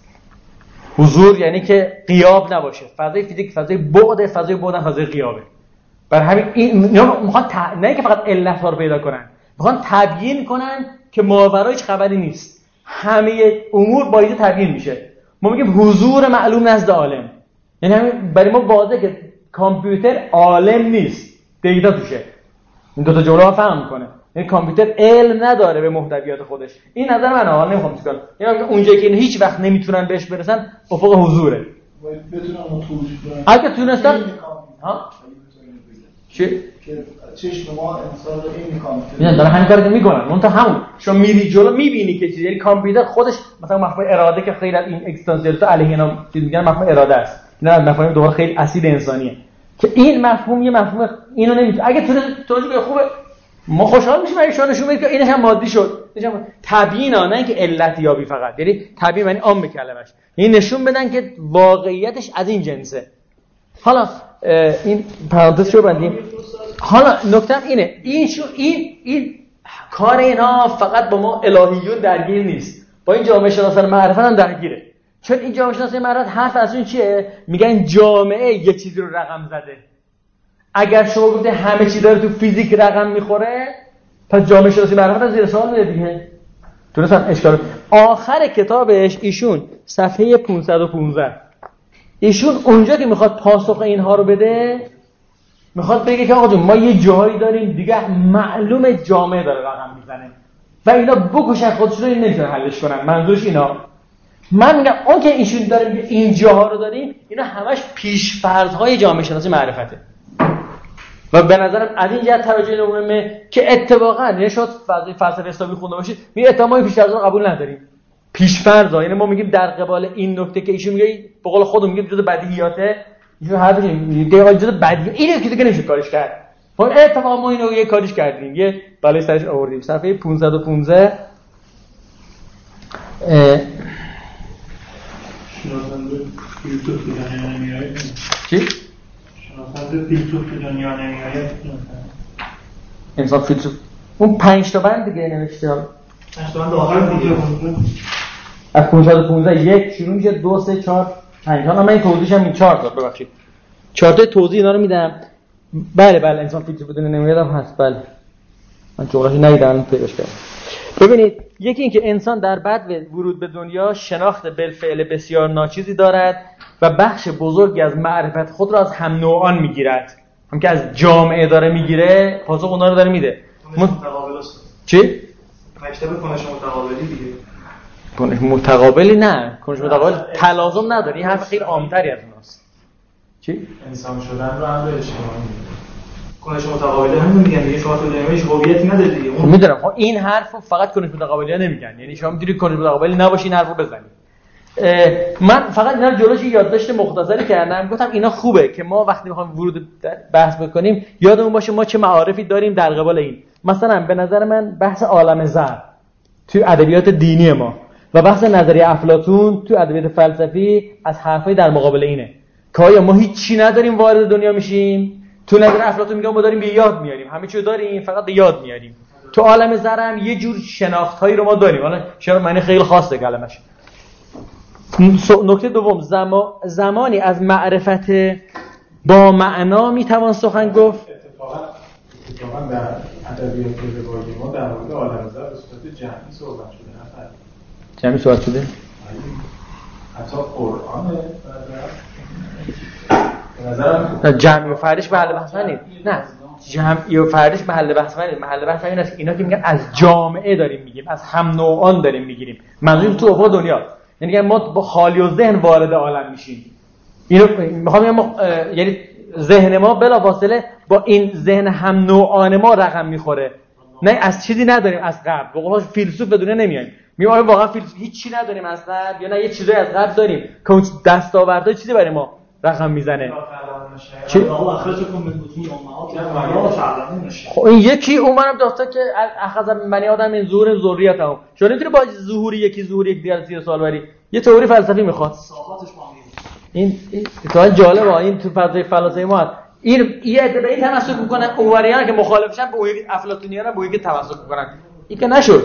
حضور یعنی که غیاب نباشه. فضای فیزیک فضای بعد، فضای بعد فضای غیابه. بر همین این میخوان ت... نه که فقط علت ها رو پیدا کنن، میخوان تبیین کنن که ماورا هیچ خبری نیست، همه امور با اینجا تبیین میشه. ما میگیم حضور معلوم نزد عالم، یعنی همین برای ما واضحه که کامپیوتر عالم نیست، دیتا توشه. این دو تا جمله رو فهم میکنه. یعنی کامپیوتر علم نداره به محتویات خودش. این نظر منه، حالا نمیخوام چیکار کنم. یعنی اونجایی که هیچ وقت نمیتونن بهش برسن افق حضوره. بتونم توجیه کنم. اگه تونستن ها چی؟ که چشم ما انسان رو این کامپیوتر میگن دارن همین کارو میکنن. اون تا همون شما میری جلو میبینی که چیزی، یعنی کامپیوتر خودش مثلا مفهوم اراده که خیلی این اگزیستانسیالیستا علیه اینا چیز میگن مفهوم اراده است. اینا مفاهیم دوباره خیلی اصیل انسانیه که این مفهوم یه مفهوم اینو نمیتونه. اگه تونه توجیه خوبه ما خوشحال میشیم اگه شما نشون بدید که اینش هم مادی شد. تبیینا، نه اینکه علت یابی فقط، یعنی تبیین معنی عام به کلمش، یعنی نشون بدن که واقعیتش از این جنسه. حالا این پرانتز رو بندیم. حالا نکته‌ام اینه، این شو این این کار اینا فقط با ما الهیون درگیر نیست، با این جامعه شناسان معرفت هم درگیره. چون این جامعه شناسان معرفت حرف از اون چیه؟ میگن جامعه یه چیزی رو رقم زده. اگر شما گفته همه چی داره تو فیزیک رقم میخوره، پس جامعه شناسی معرفت از زیر سوال میاد دیگه. درستم اشکال. آخر کتابش ایشون صفحه پانصد و پانزده ایشون اونجا که میخواد پاسخ اینها رو بده، میخواد بگه که آقا جون ما یه جایی داریم دیگه معلومه جامعه داره رقم میزنه و اینا بکشن خودشون رو نمیتونن حلش کنن. منظورش اینا. من میگم اون که ایشون داره میگه این جاها رو داریم، اینا همش پیش فرض‌های جامعه شناسی معرفته و به نظرم از این جهت توجه مهمه که اتفاقا نشد فلسفه اسلامی خونده باشید می اتهامای پیش فرض رو قبول نداریم. پیش فرضا یعنی ما میگیم در قبال این نکته که ایشون میگه به قول خودمون میگیم جزء بدیهیاته، ایشون حرفش میگه جزء بدیهی اینه که دیگه نمیشه کارش کرد. ما اتفاقا ما اینو یه کاریش کردیم، یه بالای سرش آوردیم. صفحه پانصد و پانزده شناسنده فیلسوف تو دنیا نمیاد. چی؟ شناسنده فیلسوف تو دنیا نمیاد. انسان فیلسوف اون پنج تا بند دیگه نوشته. پنج تا بند آخر دیگه از پانصد و پانزده یک شروع میشه دو سه چهار پنج. حالا من این توضیحم این چهار تا ببخشید. چهار تا توضیح اینا رو میدم. بله بله انسان فیلسوف بدون نمیاد هم هست. بله من جغرافی ندیدم پیداش کردم. ببینید یکی این که انسان در بعد ورود به دنیا شناخت بالفعل بسیار ناچیزی دارد و بخش بزرگی از معرفت خود را از هم نوعان میگیرد. هم که از جامعه داره میگیره پاسخ اونا رو داره میده. متقابل است. چی؟ مکتب کنش متقابلی دیگه. کنش متقابلی نه، کنش متقابل تلازم نداره. این حرف خیلی عام‌تری از اوناست. چی؟ انسان شدن رو هم به اجتماعی میگه. کنش متقابلی همون میگن دیگه، شما تو دنیای هویتی نداره دیگه. اون میدونم. خب این حرفو فقط کنش متقابلی نمیگن. یعنی شما میتونید کنش متقابلی نباشی این حرفو بزنید. من فقط اینا رو جلوش یادداشت مختصری کردم. گفتم اینا خوبه که ما وقتی میخوایم ورود بحث بکنیم یادمون باشه ما چه معارفی داریم در قبال این. مثلا به نظر من بحث عالم زر توی ادبیات دینی ما و بحث نظریه افلاطون توی ادبیات فلسفی از حرفای در مقابل اینه که آیا ما هیچی نداریم وارد دنیا میشیم. تو نظریه افلاطون میگه ما داریم به یاد میاریم، همه چیو داریم فقط به یاد میاریم. تو عالم زر هم یه جور شناختایی رو ما داریم. حالا شاید معنی خیلی خاصه کلمش. نکته دوم، زمان زمانی از معرفت با معنا میتوان سخن گفت. اتفاقا اتفاقا در ادبیات روایی ما در مورد عالم زر به صورت جمعی صحبت شده. نه جمعی صحبت شده؟ حتی قرآن به نظرم جمعی و فردش محل بحث نیست. نه جمعی و فردش محل بحث نیست. محل بحث این است که اینا که میگن از جامعه داریم میگیم، از هم نوعان داریم میگیریم. منظور تو افق دنیا، یعنی ما با خالی و ذهن وارد عالم میشیم. اینو میخوام بگم یعنی ذهن ما بلافاصله با این ذهن هم نوعان ما رقم میخوره. نه از چیزی نداریم از قبل. به قول فیلسوف به دنیا نمیایم. میگم آیا واقعا فیلسوف هیچی نداریم از قبل یا نه یه چیزایی از قبل داریم که اون دستاوردهای چیزی برای ما رقم میزنه. چی؟ خب این یکی اونم داشته که اخذ بنی آدم من ظهور ذریتهم. چون نمیتونه با ظهور یکی ظهور یک دیگر زیر سوال بری. یه تئوری فلسفی میخواد. این تا جالبه این تو فضای فلسفی ما این یه عده به این تمسک میکنن، اونوریان که مخالفشن به اون افلاطونیان به اون که تمسک میکنن. این که نشد.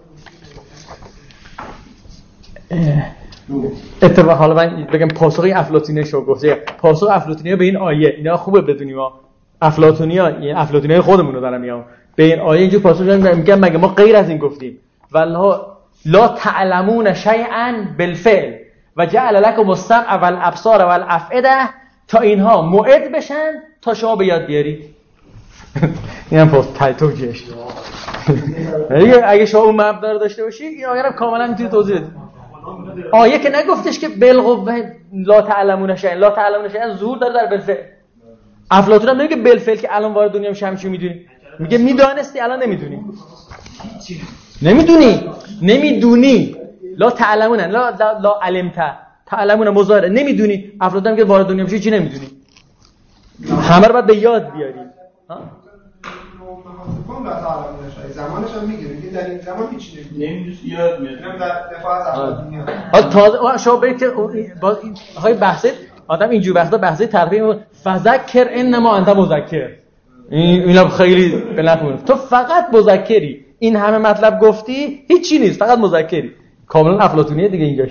اتفاقا حالا من بگم پاسخ افلاطونی شو گفته. پاسخ افلاطونی به این آیه اینا خوبه بدونیم ما افلاطونیا این افلاطونی خودمون رو دارم میام به این آیه اینجور پاسخ میگم مگه ما غیر از این گفتیم والله لا تعلمون شیئا بالفعل و جعل لكم السمع والابصار والافئده تا اینها موعد بشن تا شما به یاد بیاری. اینم پاس توجیهش. اگه شما اون مبدا رو داشته باشی این آیه رو کاملا میتونی توضیح بدی. آیه که نگفتش که بالقوه لا تعلمون شیئا، لا تعلمون شیئا ظهور داره در بالفعل. افلاطون هم نمیگه بالفعل که الان وارد دنیا میشم چی میدونی، میگه میدانستی الان نمیدونی. نمیدونی نمیدونی لا تعلمون لا لا, لا علمت تعلمون مضارع نمیدونی. افلاطون هم که وارد دنیا میشه چی نمیدونی، همه رو باید به یاد بیاری. ها کن لا تعلمون شیئا زمانش هم میگه میگه در این زمان هیچ نمیدونی یاد میاد. اینم در دفاع از افلاطون. حالا تازه شما برید که با های بحث آدم اینجور بحثا بحثی تربیه فذکر انما انت مذکر. این اینا خیلی به نفع تو فقط مذکری. این همه مطلب گفتی هیچی نیست فقط مذکری. کاملا افلاطونیه دیگه اینجاش.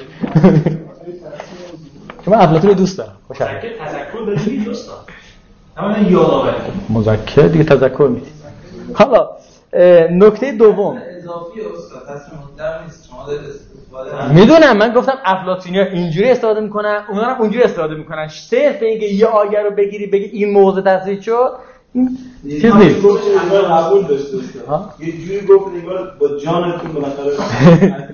شما افلاطون دوست دارم. خوشحالم. تذکر بدید دوست دارم. همون یادآوری. مذکر دیگه تذکر میدی. حالا نکته دوم اضافی استاد تصمیم مقدم نیست شما دارید استفاده. میدونم من گفتم افلاطونیا اینجوری استفاده میکنن اونا هم اونجوری استفاده میکنن. صرف اینکه یه آیه رو بگیری بگی این موضوع تصریح شد چیز نیست. قبول داشته استاد. یه جوری گفت انگار با جانتون بالاخره.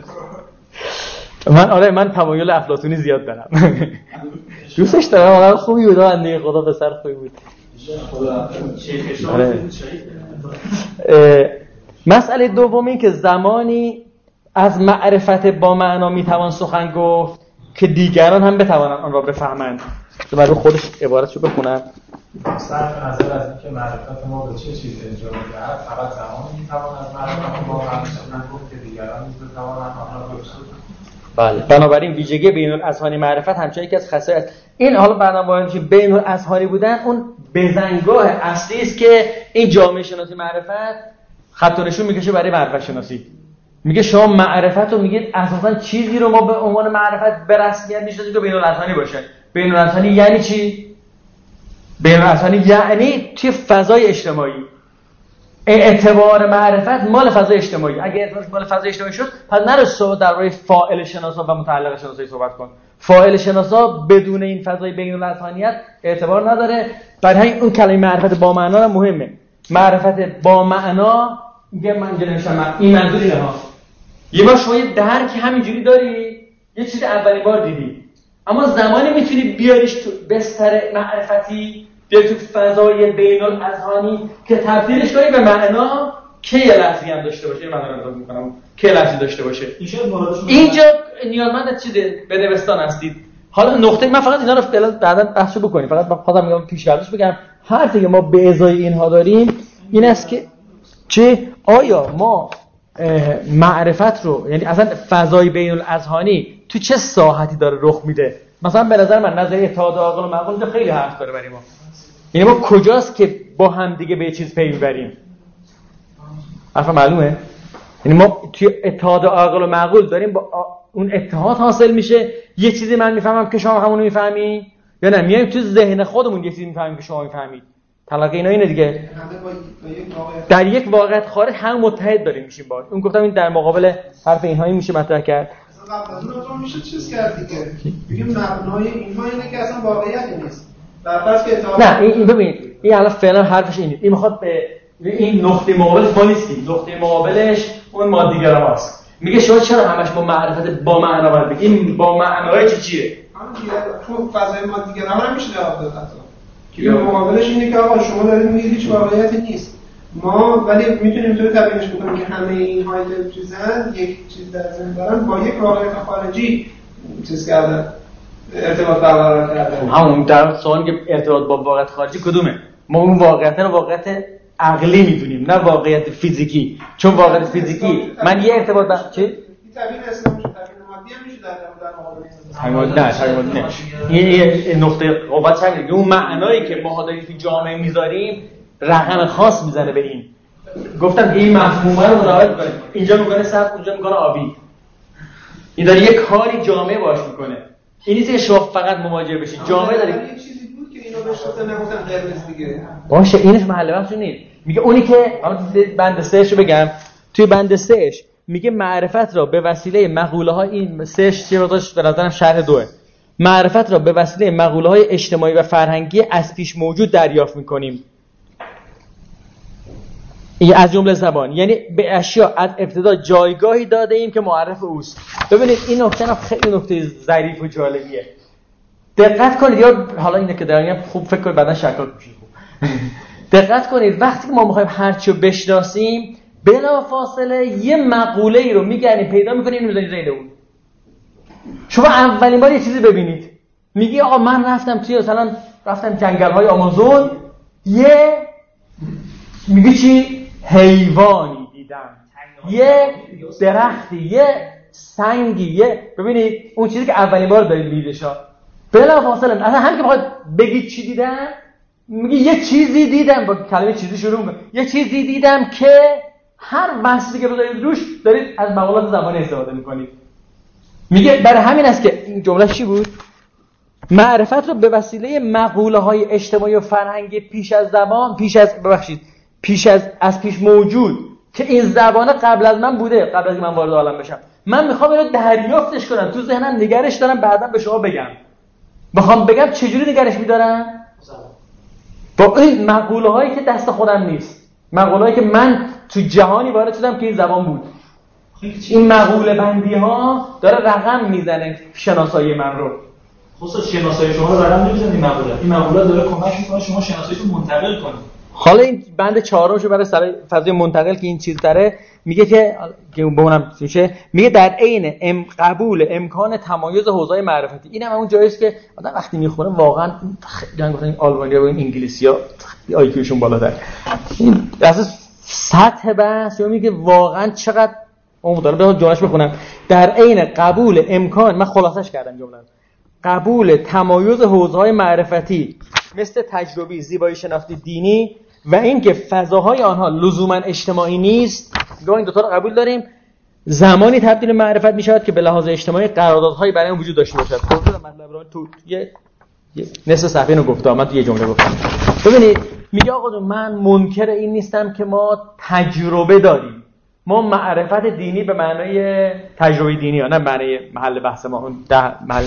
من آره من تمایل افلاطونی زیاد دارم. دوستش دارم. آدم خوبی بود بنده خدا پسر خوبی بود. آره. مسئله دوم این که زمانی از معرفت با معنا میتوان سخن گفت که دیگران هم بتوانند آن را بفهمند. برای خودش عبارتشو بخونم. صرف نظر از اینکه معرفت ما به چه چیز انجام می‌دهد فقط زمانی میتوان از معرفت با معنا سخن گفت که دیگران نیز بتوانند آن را بفهمند. بله بنابراین ویژگی بین الاذهانی معرفت همچنین که از خصایص این حالا برنامه‌ای که بین الاذهانی بودن اون بزنگاه اصلی است که این جامعه شناسی معرفت خط و نشون میکشه برای معرفت شناسی. میگه شما معرفت رو میگید اساسا چیزی رو ما به عنوان معرفت به رسمیت میشناسیم که بین الاذهانی باشه. بین الاذهانی یعنی چی؟ بین الاذهانی یعنی توی فضای اجتماعی. اعتبار معرفت مال فضای اجتماعی. اگه اعتبارش مال فضای اجتماعی شد پس نرو صحبت درباره فاعل شناسا و متعلق شناسایی صحبت کن. فاعل شناسا بدون این فضای بین الاذهانیت اعتبار نداره. برای همین اون کلمه معرفت با معنا هم مهمه. معرفت با معنا میگه من جنشم این منظور اینه ها. یه بار شما یه درک همینجوری داری، یه چیز اولین بار دیدی، اما زمانی میتونی بیاریش تو بستر معرفتی، بیاری تو فضای بین الاذهانی که تبدیلش کنی به معنا که یه لحظی هم داشته باشه. من دارم اضافه میکنم که لحظی داشته باشه. اینجا نیازمند چیزه به نوستان هستید. حالا نقطه من فقط اینا رو فعلا بعداً بحثو بکنیم. فقط خودم میگم پیش‌فرضش بگم حرفی که ما به ازای اینها داریم این است که چه آیا ما معرفت رو، یعنی اصلا فضای بین الاذهانی تو چه ساحتی داره رخ میده؟ مثلا به نظر من نظریه اتحاد عاقل و معقول خیلی حرف داره برای ما. یعنی ما کجاست که با هم دیگه به چیز پی میبریم؟ حرف معلومه؟ یعنی ما توی اتحاد عاقل و معقول داریم با اون اتحاد حاصل میشه، یه چیزی من میفهمم که شما همونو میفهمی، یا نه میایم تو ذهن خودمون یه چیزی میفهمیم که شما میفهمید. تلاقی اینا اینه دیگه. در یک واقعیت خارج هم متحد داریم میشیم باش. اون گفتم این در مقابل حرف اینهایی میشه مطرح کرد. قبل از اون میشه چیز کرد دیگه. بگیم مبنای اینها اینه که اصلا واقعیتی نیست. در فرض که اتحاد نه این ببین این الان فعلا حرفش اینه. این میخواد به این نقطه مقابلش ما نیستیم. نقطه مقابلش اون مادیگراست. میگه شما چرا همش با معرفت با معنا باید بگید؟ این با معنای چی چیه؟ همون دیگه تو فضای مادیگرا هم میشه جواب داد حتی. که مقابلش اینه که آقا شما دارید میگید هیچ واقعیتی نیست. ما ولی میتونیم اینطوری تبیینش بکنیم که همه این های چیزن یک چیز در ذهن دارن با یک واقعیت خارجی چیز کردن، ارتباط برقرار کردن. همون در سوالی که ارتباط با واقعیت خارجی کدومه؟ ما اون واقعیت رو واقعیت عقلی میدونیم، نه واقعیت فیزیکی. چون واقعیت فیزیکی من یه ارتباط با چی؟ این تبیین اسلام شد، تبیین مادی هم میشه در در همین مقابل نه، همین نه. این نقطه قوت چنده؟ اون معنایی که ما داریم تو جامعه میذاریم رقم خاص میزنه به این. گفتم که این مفهومه رو مراعات کنه. اینجا میگه سبز، اونجا میگه آبی. این داره یه کاری جامعه باش میکنه. این نیست که شما فقط مواجه بشید. جامعه داره یه چیزی بود که اینو بهش نگفتن قرمز دیگه. باشه اینش محل بحث نیست. میگه اونی که بند سهش رو بگم، توی بند سهش میگه معرفت را به وسیله مقوله های این سهش چه وقتاش به نظرم شرح دوه. معرفت را به وسیله مقوله های اجتماعی و فرهنگی از پیش موجود دریافت میکنیم. این از جمله زبان، یعنی به اشیا از ابتدا جایگاهی داده ایم که معرف اوست. ببینید این نکته خیلی نکته ظریف و جالبیه. دقت کنید، یا حالا اینه که دارم خوب فکر کنید بعدا شکاک میشید. دقت کنید وقتی که ما میخوایم هرچی رو بشناسیم بلافاصله یه مقوله ای رو میگردیم پیدا میکنیم اینو میذاریم زیر اون. شما اولین بار یه چیزی ببینید میگی آقا من رفتم توی مثلا رفتم جنگل های آمازون، یه میگی چی حیوانی دیدم، یه درختی، یه سنگی، یه ببینید اون چیزی که اولین بار دارید میبینیدشا بلافاصله اصلا هم که بخواد بگید چی دیدم میگی یه چیزی دیدم، با کلمه چیزی شروع میکنه، یه چیزی دیدم که هر وصفی که بذارید روش دارید از مقولات زبانی استفاده میکنید. میگه برای همین است که این جمله چی بود؟ معرفت رو به وسیله مقوله های اجتماعی و فرهنگی پیش از زبان پیش از ببخشید پیش از از پیش موجود که این زبانه قبل از من بوده، قبل از من وارد عالم بشم، من میخوام اینو دریافتش کنم، تو ذهنم نگرش دارم، بعدا به شما بگم. بخوام بگم چجوری نگرش می‌دارم؟ با این مقوله هایی که دست خودم نیست، مقوله هایی که من تو جهانی وارد شدم که این زبان بود. این مقوله بندی ها داره رقم میزنه شناسایی من رو. خصوصا شناسایی شما رو رقم نمیزنه این مقوله. این مقوله داره کمک میکنه شما شناساییتون منتقل کنید. حالا این بند چهارمشو برای سر فضای منتقل که این چیز داره میگه که که اونم میشه، میگه در عین ام قبول امکان تمایز حوزه‌های معرفتی. اینم همون جایی است که آدم وقتی میخونه واقعا خیلی گفتن این آلمانی‌ها و این انگلیسی‌ها آی کیوشون بالاتر. این اساس سطح بحث میگه واقعا چقدر اون داره به جملهش بخونم. در عین قبول امکان، من خلاصش کردم جمله، قبول تمایز حوزه‌های معرفتی مثل تجربی، زیبایی شناختی، دینی و اینکه فضاهای آنها لزوما اجتماعی نیست، گاه این دو تا رو قبول داریم، زمانی تبدیل معرفت می‌شود که به لحاظ اجتماعی قراردادهای برای اون وجود داشته باشد. خود مطلب رو تو یه نصف صفحه اینو گفتم، من تو یه جمله گفتم. ببینید میگه آقا جون من منکر این نیستم که ما تجربه داریم. ما معرفت دینی به معنای تجربه دینی ها، نه معنای محل بحث ما اون ده محل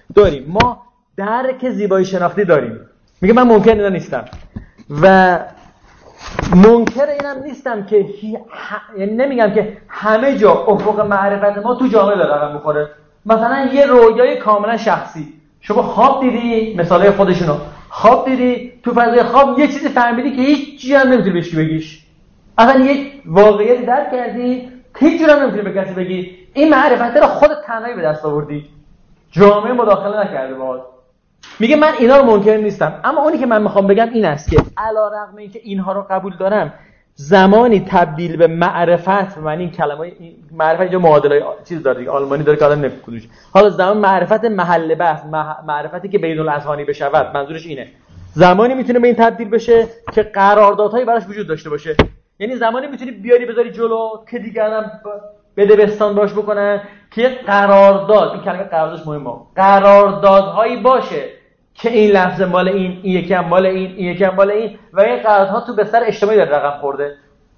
داریم. ما درک زیبایی شناختی داریم. میگه من منکر اینا نیستم و منکر اینم نیستم که هی... ه... یعنی نمیگم که همه جا افق معرفت ما تو جامعه داره رقم میخوره. مثلا یه رویای کاملا شخصی، شما خواب دیدی، مثاله خودشونو خواب دیدی، تو فضای خواب یه چیزی فهمیدی که هیچ چیزی هم نمیتونی بهش بگیش، اصلا یک واقعیتی درک کردی که هیچ جوری هم نمیتونی به کسی بگی، این معرفت رو خودت تنهایی به دست آوردی، جامعه مداخله نکرده باهات. میگه من اینا رو منکر نیستم، اما اونی که من میخوام بگم این است که علیرغم اینکه اینها رو قبول دارم، زمانی تبدیل به معرفت، من این کلمه معرفت اینجا معادله چیز داره دیگه، آلمانی داره که آدم نمی‌فهمه. حالا زمان معرفت محل بحث، معرفتی که بین الاذهانی بشود، منظورش اینه زمانی میتونه به این تبدیل بشه که قراردادهایی براش وجود داشته باشه. یعنی زمانی میتونی بیاری بذاری جلو که دیگران بده بستان باش بکنن که قرارداد، این کلمه قراردادش مهمه، قراردادهایی باشه که این لفظ مال این، این یکی هم مال این، این یکی هم مال این و این قراردادها تو بستر اجتماعی داره رقم خورده.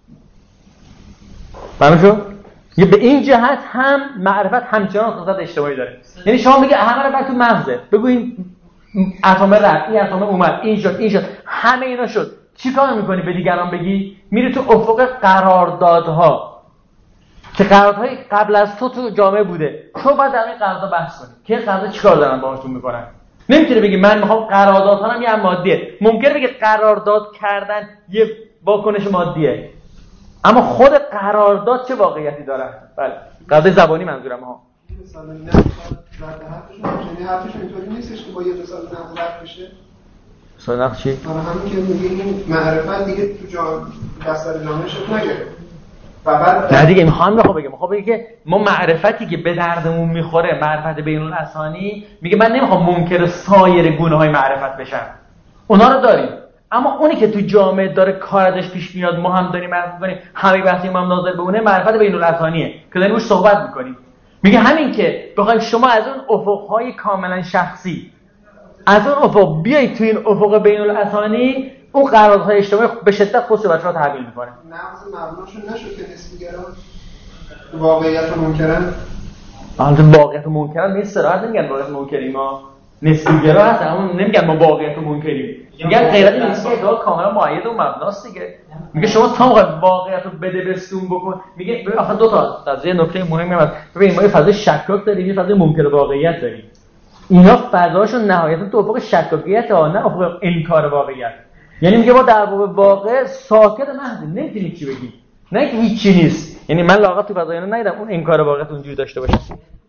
فهمید شو؟ یه به این جهت هم معرفت همچنان خاصیت اجتماعی داره. یعنی شما میگه همه رو بعد تو مغزه بگو این اتم رفت، این اتم اومد، این شد، این شد، همه اینا شد. چیکار میکنی به دیگران بگی؟ میری تو افق قراردادها که قراردادهای قبل از تو تو جامعه بوده، تو باید در این قرارداد بحث کنی که این قرارداد چیکار دارن باهاشون میکنن. نمیتونی بگی من میخوام قراردادها هم یه مادیه. ممکنه بگی قرارداد کردن یه واکنش مادیه، اما خود قرارداد چه واقعیتی داره؟ بله، قرارداد زبانی منظورم ها. مثلا نه رد حرفشون یعنی حرفشون اینطوری نیستش که با یه مثال نقد رد بشه. مثال نقد چی؟ آره همین که میگه این معرفت دیگه تو جام بستر جامعه شکل نگرفت. و بعد نه دیگه میخوام بخوام بگم میخوام بگم که ما معرفتی که به دردمون میخوره، معرفت بین الاذهانی، میگه من نمیخوام منکر سایر گونه‌های معرفت بشم، اونا رو داریم، اما اونی که تو جامعه داره کار ازش پیش میاد، ما هم داریم معرفت می‌کنیم، همه بحث ما هم ناظر به اونه، معرفت بین الاذهانیه که داریم روش صحبت می‌کنیم. میگه همین که بخوایم شما از اون افق‌های کاملا شخصی، از اون افق بیایید تو این افق بین الاذهانی، اون قراردادهای اجتماعی به شدت خصوص بچه‌ها تحویل می‌کنه. نقض مبناشون نشد که نسبی‌گرا واقعیت رو منکرن. البته واقعیت رو منکرن نیست، راحت نمیگن واقعیت منکریم، ما نسبی‌گرا هستن، اما نمیگن ما واقعیت رو منکریم. میگن غیرت نسبی ادعا کاملا معید و مبناست دیگه. میگه شما تا موقع واقعیت رو بده بستون بکن، میگه ببین آخه دو تا قضیه نکته مهمی هست. ببین ما یه فضای شکاک داریم، یه فضای منکر واقعیت داریم. اینا فضاشون نهایتا تو افق شکاکیت ها، نه افق انکار واقعیت. یعنی میگه ما در باب واقع ساکت محض، نمیتونی چی بگی، نه که هیچی نیست. یعنی من لااقل تو فضای اینا ندیدم اون انکار واقعیت اونجوری داشته باشه.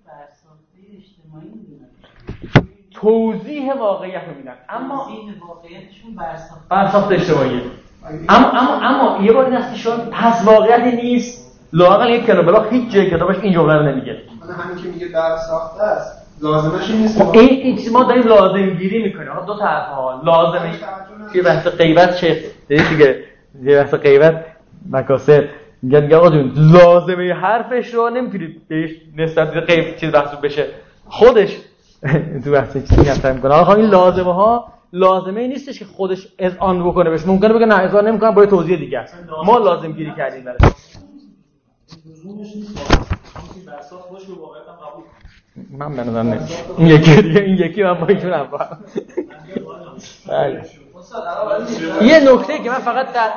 توضیح واقعیت رو میدن، اما توضیح واقعیتشون برساخته برساخته اجتماعیه. اما اما اما یه بار این است که شما پس واقعیتی نیست، لااقل یک کلمه بلا هیچ جای کتابش این جمله رو نمیگه. حالا همین که میگه برساخته است لازمش این نیست. این این چیز ما داریم لازم گیری میکنیم. حالا دو طرف ها لازمه که بحث غیبت شیخ دیگه دیگه بحث غیبت مکاسب میگن میگن آقا جون لازمه حرفش رو نمیتونید بهش نسبت به غیب چیز محسوب بشه، خودش تو بحث چیزی حرف میکنه. آقا این لازمه ها لازمه ای نیستش که خودش اذعان بکنه بهش، ممکنه بگه نه اذعان نمیکنم با توضیح دیگه است، ما لازم گیری کردیم براش. لزومش نیست برساخت باشه به واقعیت هم قبول. من به نظر نمیاد این یکی دیگه، این یکی من با ایشون هم فهم. بله یه نکته که من فقط در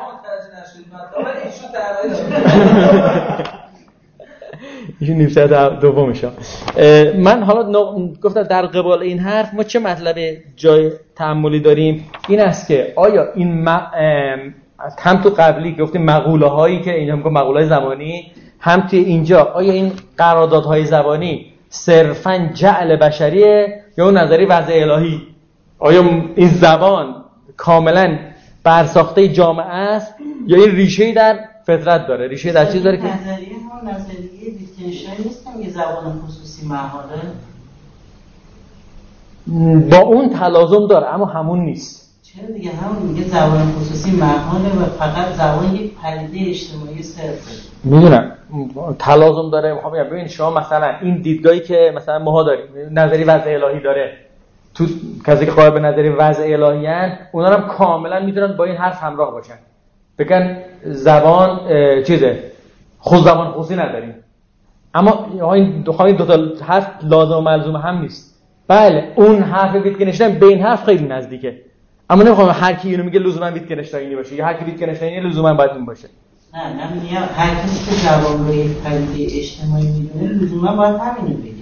ایشون نیم ساعت دومشم من حالا گفتم در قبال این حرف ما چه مطلب جای تأملی داریم، این است که آیا این م... هم تو قبلی گفتیم مقوله هایی که اینجا میگم مقوله های زبانی، هم توی اینجا آیا این قراردادهای زبانی صرفاً جعل بشریه یا اون نظری وضع الهی؟ آیا این زبان کاملاً برساخته جامعه است یا این ریشه‌ای در فطرت داره، ریشه در چیز داره که نظریه هم نظریه ویتگنشتاین نیست که زبان خصوصی محاله با اون تلازم داره اما همون نیست. چرا دیگه همون میگه زبان خصوصی محاله و فقط زبان یک پدیده اجتماعی صرفه. میدونم تلازم داره. میخوام بگم ببین شما مثلا این دیدگاهی که مثلا ماها داریم نظری وضع الهی داره، تو کسی که قائل به نظری وضع الهی ان اونا هم کاملا میدونن با این حرف همراه باشن، بگن زبان چیزه خود زبان خصوصی نداریم، اما این دو تا حرف لازم و ملزوم هم نیست. بله اون حرف ویتگنشتاین به این حرف خیلی نزدیکه، اما نمیخوام هر کی اینو میگه لزوما ویتگنشتاینی باشه یا هر کی ویتگنشتاینی لزوما باید این باشه. نه نه میگم هر کسی که زبان رو یک پدیده اجتماعی میدونه لزوما باید همینو بگه.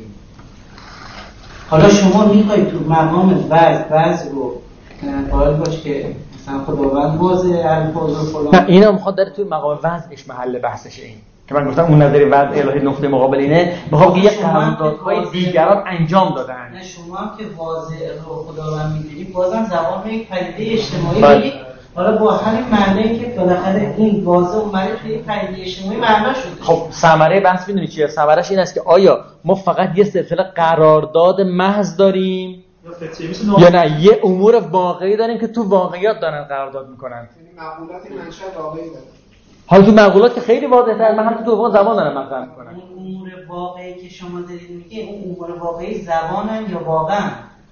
حالا شما میخواید تو مقام وضع وضع رو قائل باش که مثلا خداوند بازه الفاظ و فلان، نه اینا میخواد داره تو مقام وضعش محل بحثش این که من گفتم اون نظری وضع الهی نقطه مقابل اینه، میخوام بگم یک قراردادهای دیگران انجام دادن. نه شما هم که واضع رو خداوند میدونی بازم زبان رو یک پدیده اجتماعی بگید. حالا با همین معنی که بالاخره این واضع اومده توی یک پدیده اجتماعی معنا شده. خب ثمره بحث میدونی چیه؟ ثمرش این است که آیا ما فقط یه سلسله قرارداد محض داریم یا نه یه امور واقعی داریم که تو واقعیات دارن قرارداد میکنن؟ یعنی معقولات منشأ واقعی داره. حالا تو معقولات که خیلی واضح‌تر، من هم تو دو زبان دارم مطرح میکنم. اون امور واقعی که شما دارید میگه اون امور واقعی زبانن یا واقعا؟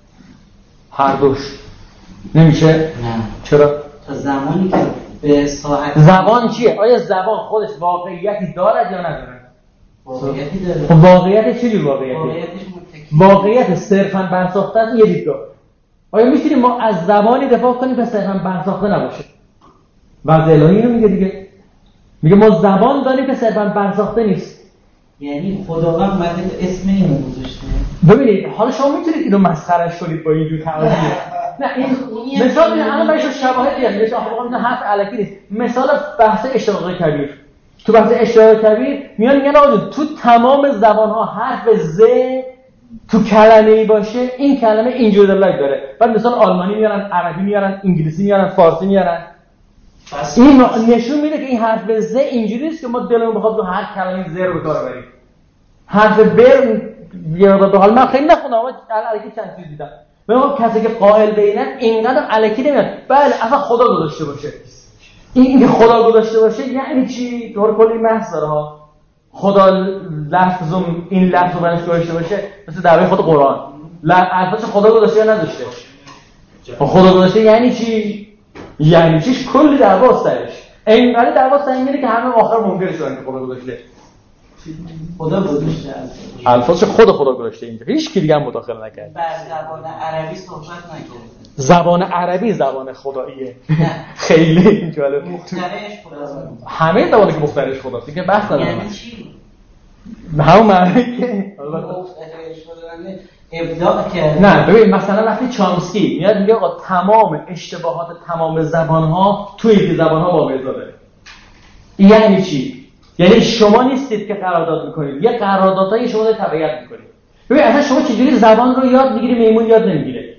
هر دوش. نمیشه؟ نه. چرا؟ تا زمانی که به ساعت زبان چیه؟ آیا زبان خودش واقعیتی دارد یا ندارد؟ واقعیتی داره. خب واقعیت چه جور واقعیتی؟ واقعیتش واقعیت صرفاً برساخته است یه دیدگاه. آیا میتونیم ما از زبانی دفاع کنیم که صرفاً برساخته نباشه؟ وضع الهی اینو میگه دیگه. میگه ما زبان داریم که صرفاً برساخته نیست. یعنی خداوند مدد اسم اینو گذاشته. ببینید حالا شما میتونید اینو مسخرهش کنید با اینجور تعابیر. نه این مثال این الان برای شواهدی هست، مثلا آقا حرف الکی نیست. مثال بحث اشتقاق کبیر. تو بحث اشتقاق کبیر میان میگن آقا تو تمام زبان‌ها حرف ز تو کلمه‌ای باشه این کلمه اینجور دلایل داره. بعد مثلا آلمانی میارن، عربی میارن، انگلیسی میارن، فارسی میارن. این نشون میده که این حرف ز اینجوری است که ما دلمون بخواد تو هر کلمه ز رو به کار ببریم. حرف بر یه به حال من خیلی نخوندم اما الکی چند چیز دیدم. ببین کسی که قائل به اینن اینقدر الکی نمیاد. بله اصلا خدا گذاشته باشه. این که خدا گذاشته باشه یعنی چی؟ طور کلی محض داره ها. خدا لفظم این لفظو برش گذاشته باشه مثل دعوای خود قرآن. الفاظ خدا گذاشته یا نداشته؟ خدا گذاشته یعنی چی؟ یعنی چیش کلی دعوا سرش. اینقدر دعوا سر میره که همه آخر منکر شدن که خدا گذاشته. خدا گذاشته الفاظ خود خدا گذاشته اینجا. هیچ کی دیگه هم مداخله نکرد. بر زبان عربی صحبت نکرد. زبان عربی زبان خداییه. خیلی جالب. مخترعش خداست. همه زبانی که مخترعش خداست. دیگه بحث نداره. یعنی چی؟ همون معنی که مخترعش خدا ابداع کرد. نه ببین مثلا وقتی چامسکی میاد میگه آقا تمام اشتباهات تمام زبان‌ها توی این زبان‌ها واقع داره. یعنی چی؟ یعنی شما نیستید که قرارداد میکنید، یه قراردادایی شما رو تبعیت میکنید. ببین اصلا شما چجوری زبان رو یاد میگیری میمون یاد نمیگیره؟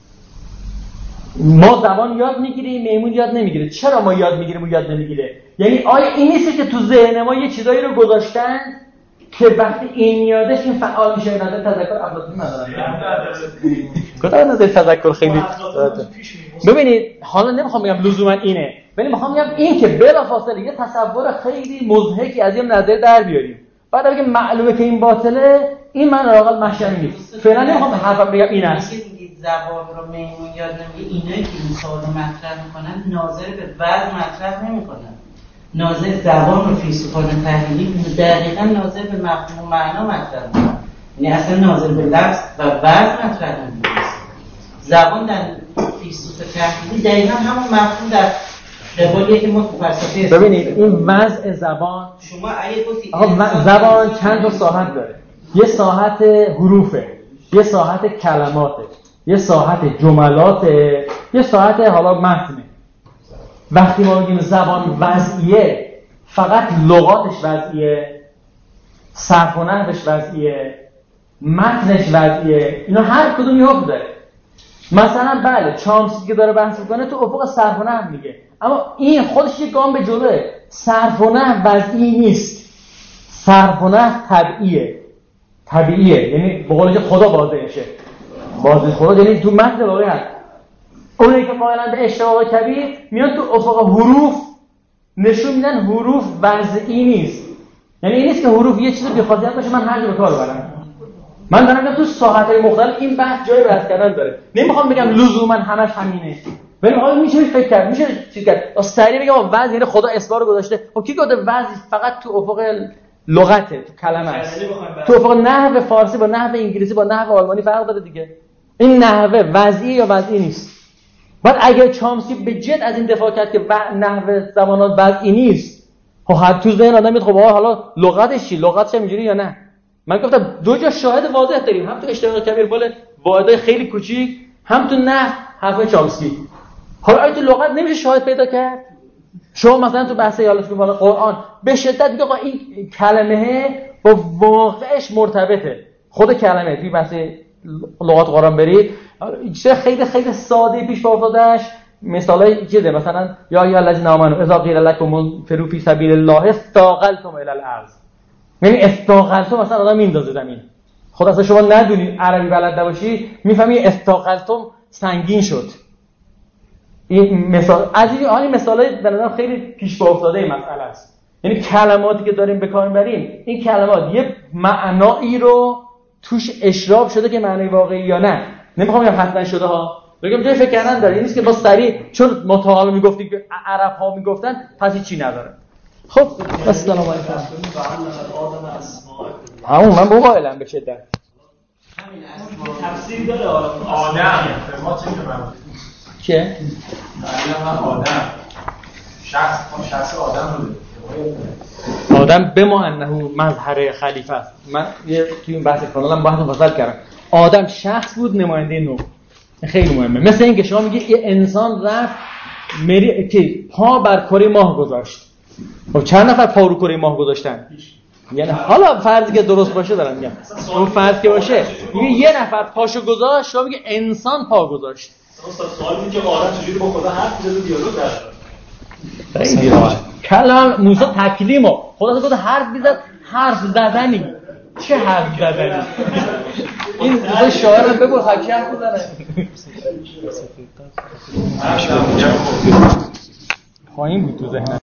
ما زبان یاد میگیریم میمون یاد نمیگیره. چرا ما یاد میگیریم و یاد نمیگیره؟ یعنی آیا این نیست که تو ذهن ما یه چیزایی رو گذاشتن که وقتی این یادش این فعال میشه؟ نظر تذکر افلاطونی ندارم. گفتم نظر تذکر خیلی ببینید حالا نمیخوام بگم لزوما اینه، ولی میخوام بگم این که بلافاصله یه تصور خیلی مضحکی از یه نظر در بیاریم بعد اگه معلومه که این باطله این من راقل مشروعی نیست. فعلا نمیخوام حرفم بگم این است. زبان رو میمون یاد نمیگه. اینایی که این سوال رو مطرح میکنن ناظر به وضع مطرح نمیکنن. ناظر زبان رو فیلسوفان تحلیلی دقیقاً ناظر به مفهوم و معنا مطرح میکنن. یعنی اصلا ناظر به لفظ و وضع مطرح نمیکنه. زبان در فیلسوف تحلیلی دقیقاً همون مفهوم در قبالیه که ما تو فلسفه. ببینید این وضع زبان شما اگه گفتید زبان چند تا ساحت داره. یه ساحت حروفه، یه ساحت کلماته، یه ساحت جملاته، یه ساحت حالا متنه. وقتی ما میگیم زبان وضعیه فقط لغاتش وضعیه، صرف و نحوش وضعیه، متنش وضعیه، اینا هر کدوم یه حکم داره. مثلا بله چامسکی که داره بحث میکنه تو افق صرف و نحو میگه، اما این خودش یه گام به جلوه. صرف و نحو وضعی نیست، صرف و نحو طبیعیه. طبیعیه یعنی به قول خدا واضحشه. واضح خدا یعنی تو متن واقعی هست. اونایی که قائلن به اشتقاق کبیر میان تو افق حروف نشون میدن حروف وضعی نیست. یعنی این نیست که حروف یه چیز بی‌خاصیت باشه من هر جا به کار ببرم. من دارم میگم تو ساحت‌های مختلف این بحث جای بحث کردن داره. نمیخوام بگم لزوما همش همینه. ولی آقا میشه فکر کرد، میشه چیز کرد. سریع بگم وضع یعنی خدا اسبار رو گذاشته. خب کی گفته وضع فقط تو افق لغته، تو کلمه است. تو افق نحو فارسی با نحو انگلیسی با نحو آلمانی فرق داره دیگه. این نحوه وضعی یا وضعی نیست. بعد اگر چامسکی به جد از این دفاع کرد که نحو زبانات وضعی نیست، خب حد تو ذهن آدم میاد خب حالا لغتش چی؟ لغتش هم اینجوری یا نه؟ من گفتم دو جا شاهد واضح داریم، هم تو اشتقاق کبیر بال واحدهای خیلی کوچیک، هم تو نحو حرف چامسکی. حالا آیا تو لغت نمیشه شاهد پیدا کرد؟ شما مثلا تو بحث یالت میگه قرآن به شدت میگه آقا این کلمه با واقعش مرتبطه. خود کلمه توی بحث لغات قرآن برید چه خیلی خیلی ساده پیش با افتادش. مثالای چیزه مثلا یا یا الذین آمنوا اذا قیل لکم انفروا فی سبیل الله استاقلتم الی الارض، یعنی استاقلتم مثلا آدم میندازه زمین. خود اصلا شما ندونی عربی بلد نباشی میفهمی استاقلتم سنگین شد. این مثال از این آنی مثالای به نظرم خیلی پیش با افتاده این مسئله است. یعنی کلماتی که داریم به کار میبریم این کلمات یه معنایی رو توش اشراف شده که معنی واقعی یا نه. نمیخوام بگم حتما شده ها، بگم جای فکر کردن داره. این نیست که با سریع چون متعال میگفتیم که عرب ها میگفتن پس هیچی نداره. خب السلام علیکم. همون من با قائلم به شدت همین اصلا تفسیر داره آدم ما چه که که من آدم شخص شخص آدم رو آدم به ما انه مظهر خلیفه است. من یه توی این بحث کانالم بحث مفصل کردم. آدم شخص بود نماینده نوح. خیلی مهمه. مثل این که شما میگی یه انسان رفت مری که پا بر کره ماه گذاشت. خب چند نفر پا رو کره ماه گذاشتن؟ یعنی حالا فرضی که درست باشه دارم میگم. اون فرض که باشه میگه یه نفر پاشو گذاشت، شما میگه انسان پا گذاشت. اصلا سوال اینه که آدم چجوری با خدا حرف میزنه دیالوگ داره. خیلی کلام موسی تکلیمو خدا گفت حرف میزد، حرف زدنی. چه حرف زدنی؟ این موسی شاعر رو بگو حکی حرف بزنه. خواهیم بود تو ذهنم.